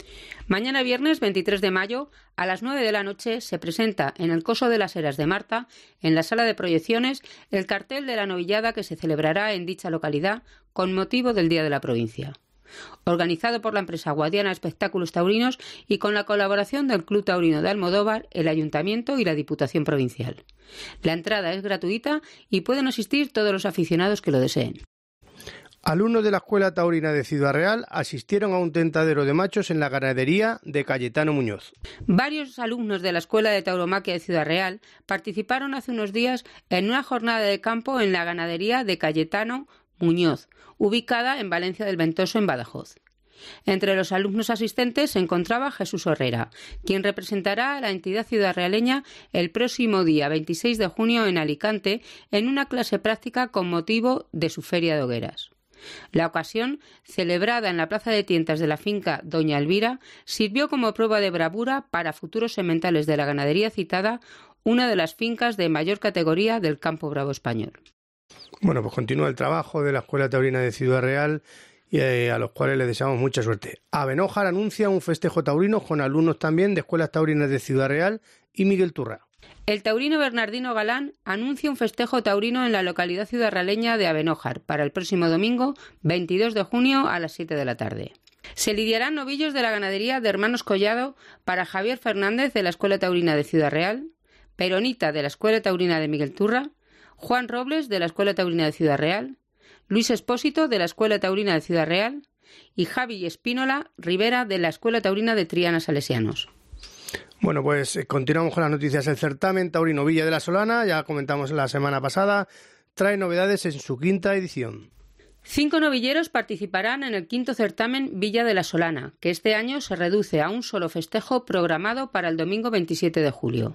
Mañana viernes veintitrés de mayo, a las nueve de la noche, se presenta en el Coso de las Heras de Marta, en la sala de proyecciones, el cartel de la novillada que se celebrará en dicha localidad con motivo del Día de la Provincia. Organizado por la empresa Guadiana Espectáculos Taurinos y con la colaboración del Club Taurino de Almodóvar, el Ayuntamiento y la Diputación Provincial. La entrada es gratuita y pueden asistir todos los aficionados que lo deseen. Alumnos de la Escuela Taurina de Ciudad Real asistieron a un tentadero de machos en la ganadería de Cayetano Muñoz. Varios alumnos de la Escuela de Tauromaquia de Ciudad Real participaron hace unos días en una jornada de campo en la ganadería de Cayetano Muñoz, ubicada en Valencia del Ventoso, en Badajoz. Entre los alumnos asistentes se encontraba Jesús Herrera, quien representará a la entidad ciudadrealeña el próximo día veintiséis de junio en Alicante en una clase práctica con motivo de su feria de hogueras. La ocasión, celebrada en la plaza de tientas de la finca Doña Elvira, sirvió como prueba de bravura para futuros sementales de la ganadería citada, una de las fincas de mayor categoría del campo bravo español. Bueno, pues continúa el trabajo de la Escuela Taurina de Ciudad Real y eh, a los cuales les deseamos mucha suerte. Abenójar anuncia un festejo taurino con alumnos también de Escuelas Taurinas de Ciudad Real y Miguel Turra. El taurino Bernardino Galán anuncia un festejo taurino en la localidad ciudadraleña de Abenójar para el próximo domingo veintidós de junio a las siete de la tarde. Se lidiarán novillos de la ganadería de Hermanos Collado para Javier Fernández de la Escuela Taurina de Ciudad Real, Peronita de la Escuela Taurina de Miguel Turra, Juan Robles de la Escuela Taurina de Ciudad Real, Luis Espósito de la Escuela Taurina de Ciudad Real y Javi Espínola Rivera de la Escuela Taurina de Triana Salesianos. Bueno, pues eh, continuamos con las noticias. El certamen taurino Villa de la Solana, ya comentamos la semana pasada, trae novedades en su quinta edición. Cinco novilleros participarán en el quinto certamen Villa de la Solana, que este año se reduce a un solo festejo programado para el domingo veintisiete de julio.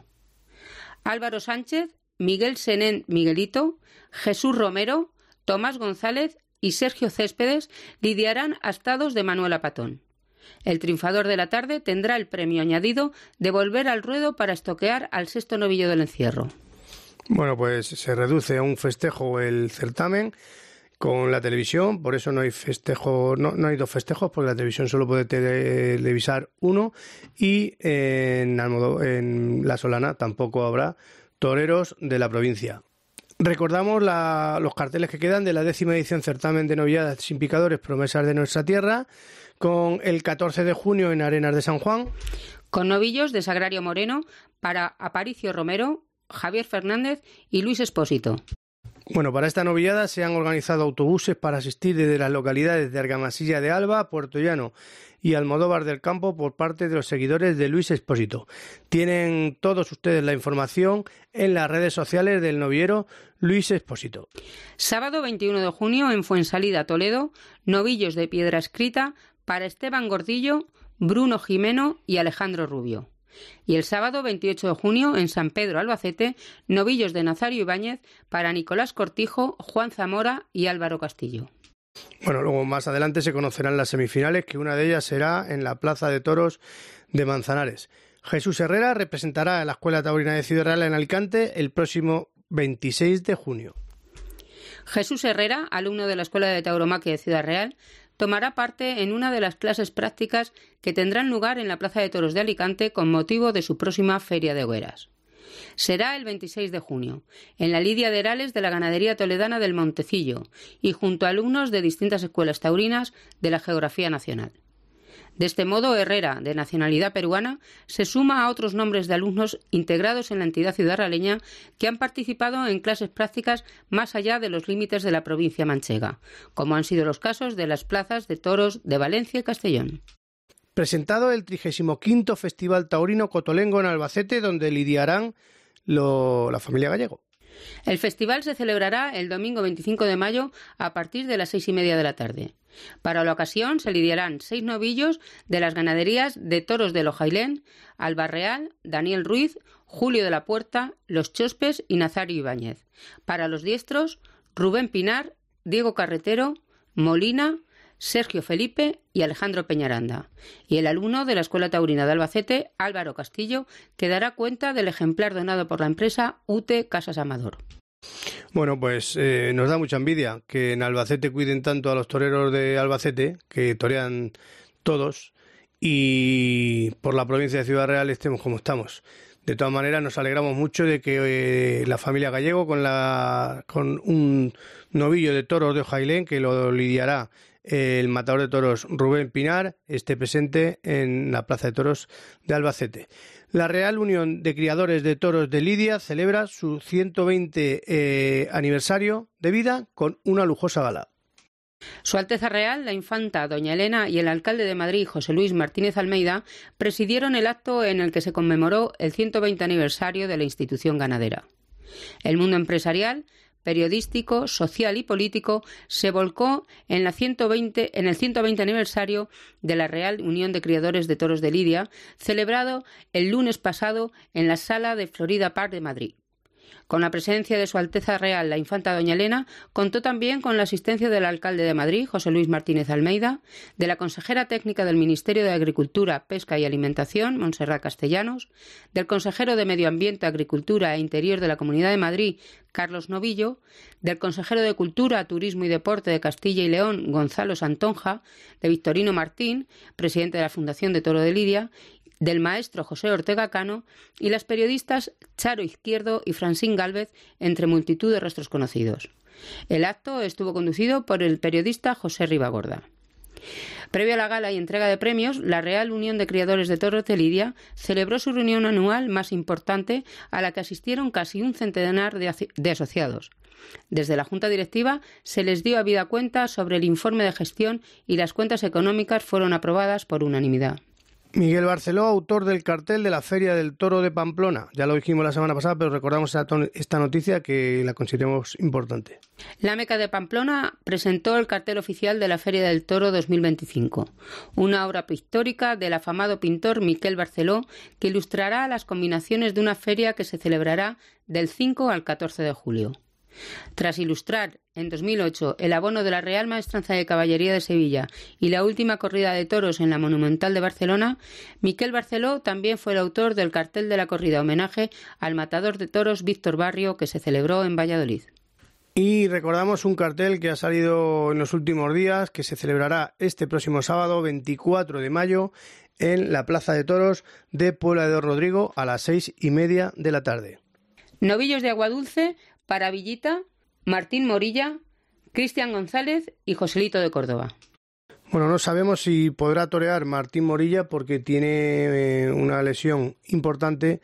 Álvaro Sánchez, Miguel Senén Miguelito, Jesús Romero, Tomás González y Sergio Céspedes lidiarán astados de Manuela Patón. El triunfador de la tarde tendrá el premio añadido de volver al ruedo para estoquear al sexto novillo del encierro. Bueno, pues se reduce a un festejo el certamen con la televisión, por eso no hay festejo, no, no hay dos festejos, porque la televisión solo puede televisar uno, y en, Almodó, en La Solana tampoco habrá toreros de la provincia. Recordamos la, los carteles que quedan de la décima edición Certamen de Novilladas sin Picadores, Promesas de Nuestra Tierra, con el catorce de junio en Arenas de San Juan. Con novillos de Sagrario Moreno para Aparicio Romero, Javier Fernández y Luis Espósito. Bueno, para esta novillada se han organizado autobuses para asistir desde las localidades de Argamasilla de Alba, Puerto Llano y Almodóvar del Campo por parte de los seguidores de Luis Espósito. Tienen todos ustedes la información en las redes sociales del novillero Luis Espósito. Sábado veintiuno de junio en Fuensalida, Toledo, novillos de piedra escrita para Esteban Gordillo, Bruno Jimeno y Alejandro Rubio. Y el sábado veintiocho de junio en San Pedro, Albacete, novillos de Nazario Ibáñez para Nicolás Cortijo, Juan Zamora y Álvaro Castillo. Bueno, luego más adelante se conocerán las semifinales, que una de ellas será en la Plaza de Toros de Manzanares. Jesús Herrera representará a la Escuela Taurina de Ciudad Real en Alicante el próximo veintiséis de junio. Jesús Herrera, alumno de la Escuela de Tauromaquia de Ciudad Real, tomará parte en una de las clases prácticas que tendrán lugar en la Plaza de Toros de Alicante con motivo de su próxima Feria de Hogueras. Será el veintiséis de junio, en la Lidia de Herales de la Ganadería Toledana del Montecillo y junto a alumnos de distintas escuelas taurinas de la Geografía Nacional. De este modo, Herrera, de nacionalidad peruana, se suma a otros nombres de alumnos integrados en la entidad ciudadraleña que han participado en clases prácticas más allá de los límites de la provincia manchega, como han sido los casos de las plazas de toros de Valencia y Castellón. Presentado el trigésimo quinto Festival Taurino Cotolengo en Albacete, donde lidiarán lo, la familia Gallego. El festival se celebrará el domingo veinticinco de mayo a partir de las seis y media de la tarde. Para la ocasión se lidiarán seis novillos de las ganaderías de Toros de Lojailén, Alba Real, Daniel Ruiz, Julio de la Puerta, Los Chospes y Nazario Ibáñez. Para los diestros, Rubén Pinar, Diego Carretero, Molina, Sergio Felipe y Alejandro Peñaranda. Y el alumno de la Escuela Taurina de Albacete, Álvaro Castillo, que dará cuenta del ejemplar donado por la empresa U T E Casas Amador. Bueno, pues eh, nos da mucha envidia que en Albacete cuiden tanto a los toreros de Albacete, que torean todos, y por la provincia de Ciudad Real estemos como estamos. De todas maneras, nos alegramos mucho de que eh, la familia Gallego, con, la, con un novillo de toros de Ojailén, que lo lidiará el matador de toros Rubén Pinar, esté presente en la Plaza de Toros de Albacete. La Real Unión de Criadores de Toros de Lidia celebra su ciento veinte eh, aniversario de vida con una lujosa gala. Su Alteza Real, la infanta doña Elena y el alcalde de Madrid, José Luis Martínez Almeida, presidieron el acto en el que se conmemoró el ciento veinte aniversario de la institución ganadera. El mundo empresarial, periodístico, social y político se volcó en, la ciento veinte, en el ciento veinte aniversario de la Real Unión de Criadores de Toros de Lidia, celebrado el lunes pasado en la Sala de Florida Park de Madrid. Con la presencia de Su Alteza Real, la infanta doña Elena, contó también con la asistencia del alcalde de Madrid, José Luis Martínez Almeida, de la consejera técnica del Ministerio de Agricultura, Pesca y Alimentación, Montserrat Castellanos, del consejero de Medio Ambiente, Agricultura e Interior de la Comunidad de Madrid, Carlos Novillo, del consejero de Cultura, Turismo y Deporte de Castilla y León, Gonzalo Santonja, de Victorino Martín, presidente de la Fundación de Toro de Lidia, del maestro José Ortega Cano y las periodistas Charo Izquierdo y Francín Gálvez, entre multitud de rostros conocidos. El acto estuvo conducido por el periodista José Ribagorda. Previo a la gala y entrega de premios, la Real Unión de Criadores de Toros de Lidia celebró su reunión anual más importante, a la que asistieron casi un centenar de, aso- de asociados. Desde la Junta Directiva se les dio habida cuenta sobre el informe de gestión y las cuentas económicas fueron aprobadas por unanimidad. Miguel Barceló, autor del cartel de la Feria del Toro de Pamplona. Ya lo dijimos la semana pasada, pero recordamos esta noticia que la consideramos importante. La Meca de Pamplona presentó el cartel oficial de la Feria del Toro dos mil veinticinco, una obra pictórica del afamado pintor Miquel Barceló que ilustrará las combinaciones de una feria que se celebrará del cinco al catorce de julio. Tras ilustrar en dos mil ocho el abono de la Real Maestranza de Caballería de Sevilla y la última corrida de toros en la Monumental de Barcelona, Miquel Barceló también fue el autor del cartel de la corrida homenaje al matador de toros Víctor Barrio que se celebró en Valladolid. Y recordamos un cartel que ha salido en los últimos días, que se celebrará este próximo sábado, veinticuatro de mayo, en la Plaza de Toros de Puebla de Rodrigo a las seis y media de la tarde. Novillos de agua dulce para Villita, Martín Morilla, Cristian González y Joselito de Córdoba. Bueno, no sabemos si podrá torear Martín Morilla porque tiene eh, una lesión importante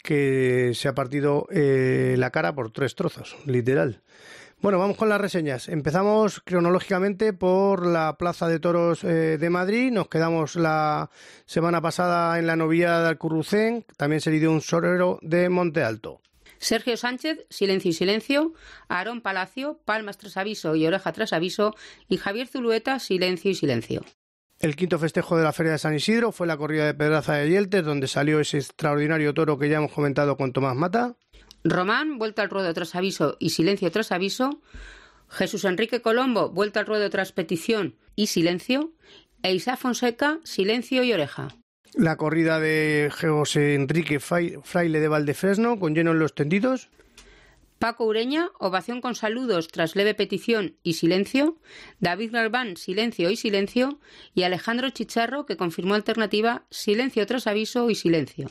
que se ha partido eh, la cara por tres trozos, literal. Bueno, vamos con las reseñas. Empezamos cronológicamente por la Plaza de Toros eh, de Madrid. Nos quedamos la semana pasada en la novillada de Alcurrucén. También se lidió un sorero de Monte Alto. Sergio Sánchez, Silencio y Silencio, Aarón Palacio, Palmas tras aviso y Oreja tras aviso, y Javier Zulueta, Silencio y Silencio. El quinto festejo de la Feria de San Isidro fue la corrida de Pedraza de Yeltes, donde salió ese extraordinario toro que ya hemos comentado con Tomás Mata. Román, Vuelta al ruedo tras aviso y Silencio tras aviso. Jesús Enrique Colombo, Vuelta al ruedo tras petición y Silencio. E Isaac Fonseca, Silencio y Oreja. La corrida de José Enrique Fraile de Valdefresno, con lleno en los tendidos. Paco Ureña, Ovación con saludos tras leve petición y Silencio. David Galván, Silencio y Silencio. Y Alejandro Chicharro, que confirmó alternativa Silencio tras aviso y Silencio.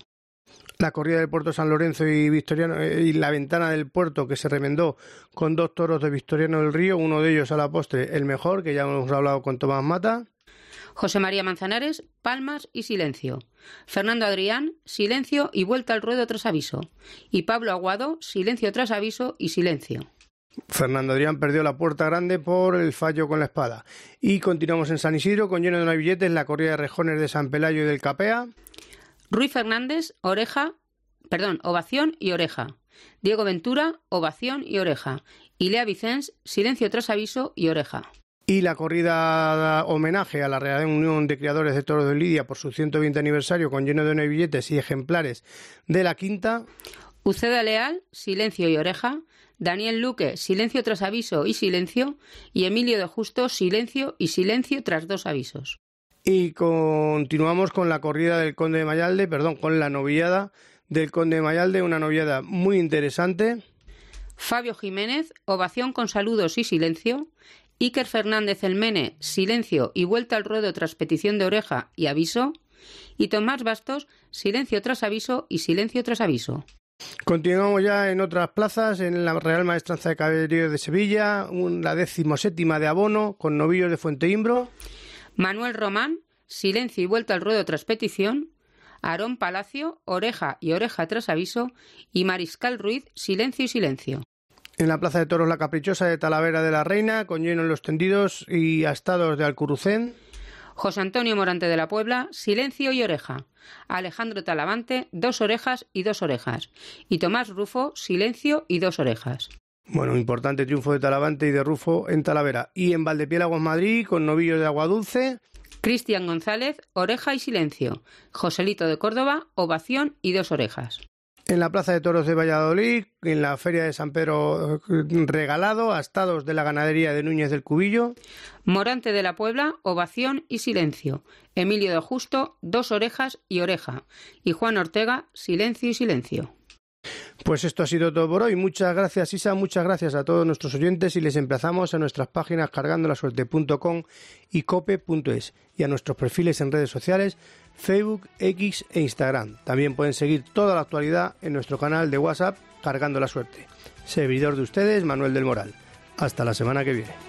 La corrida del Puerto San Lorenzo y Victoriano eh, y la Ventana del Puerto, que se remendó con dos toros de Victoriano del Río, uno de ellos a la postre el mejor, que ya hemos hablado con Tomás Mata. José María Manzanares, Palmas y Silencio. Fernando Adrián, Silencio y Vuelta al ruedo tras aviso. Y Pablo Aguado, Silencio tras aviso y Silencio. Fernando Adrián perdió la puerta grande por el fallo con la espada. Y continuamos en San Isidro con lleno de billetes la corrida de rejones de San Pelayo y del Capea. Ruiz Fernández, Oreja, perdón, Ovación y Oreja. Diego Ventura, Ovación y Oreja. Y Lea Vicens, Silencio tras aviso y Oreja. Y la corrida homenaje a la Real Unión de Criadores de Toros de Lidia por su ciento veinte aniversario con lleno de nueve billetes y ejemplares de la quinta. Uceda Leal, Silencio y Oreja. Daniel Luque, Silencio tras aviso y Silencio. Y Emilio de Justo, Silencio y Silencio tras dos avisos. Y continuamos con la corrida del Conde de Mayalde, perdón, con la novillada del Conde de Mayalde, una novillada muy interesante. Fabio Jiménez, Ovación con saludos y Silencio. Iker Fernández Elmene, Silencio y Vuelta al ruedo tras petición de Oreja y aviso. Y Tomás Bastos, Silencio tras aviso y Silencio tras aviso. Continuamos ya en otras plazas, en la Real Maestranza de Caballerías de Sevilla, un, la decimoséptima de abono con novillos de Fuenteimbro. Manuel Román, Silencio y Vuelta al ruedo tras petición. Aarón Palacio, Oreja y Oreja tras aviso. Y Mariscal Ruiz, Silencio y Silencio. En la Plaza de Toros La Caprichosa de Talavera de la Reina, con lleno en los tendidos y astados de Alcurrucén. José Antonio Morante de la Puebla, Silencio y Oreja. Alejandro Talavante, Dos orejas y dos orejas. Y Tomás Rufo, Silencio y dos orejas. Bueno, importante triunfo de Talavante y de Rufo en Talavera. Y en Valdepiélagos, Madrid, con novillos de agua dulce. Cristian González, Oreja y Silencio. Joselito de Córdoba, Ovación y dos orejas. En la Plaza de Toros de Valladolid, en la Feria de San Pedro Regalado, astados de la ganadería de Núñez del Cubillo. Morante de la Puebla, Ovación y Silencio. Emilio de Justo, Dos orejas y Oreja. Y Juan Ortega, Silencio y Silencio. Pues esto ha sido todo por hoy. Muchas gracias, Isa, muchas gracias a todos nuestros oyentes y les emplazamos a nuestras páginas cargando la suerte punto com y cope punto es y a nuestros perfiles en redes sociales, Facebook, X e Instagram. También pueden seguir toda la actualidad en nuestro canal de WhatsApp Cargando la Suerte. Servidor de ustedes, Manuel del Moral. Hasta la semana que viene.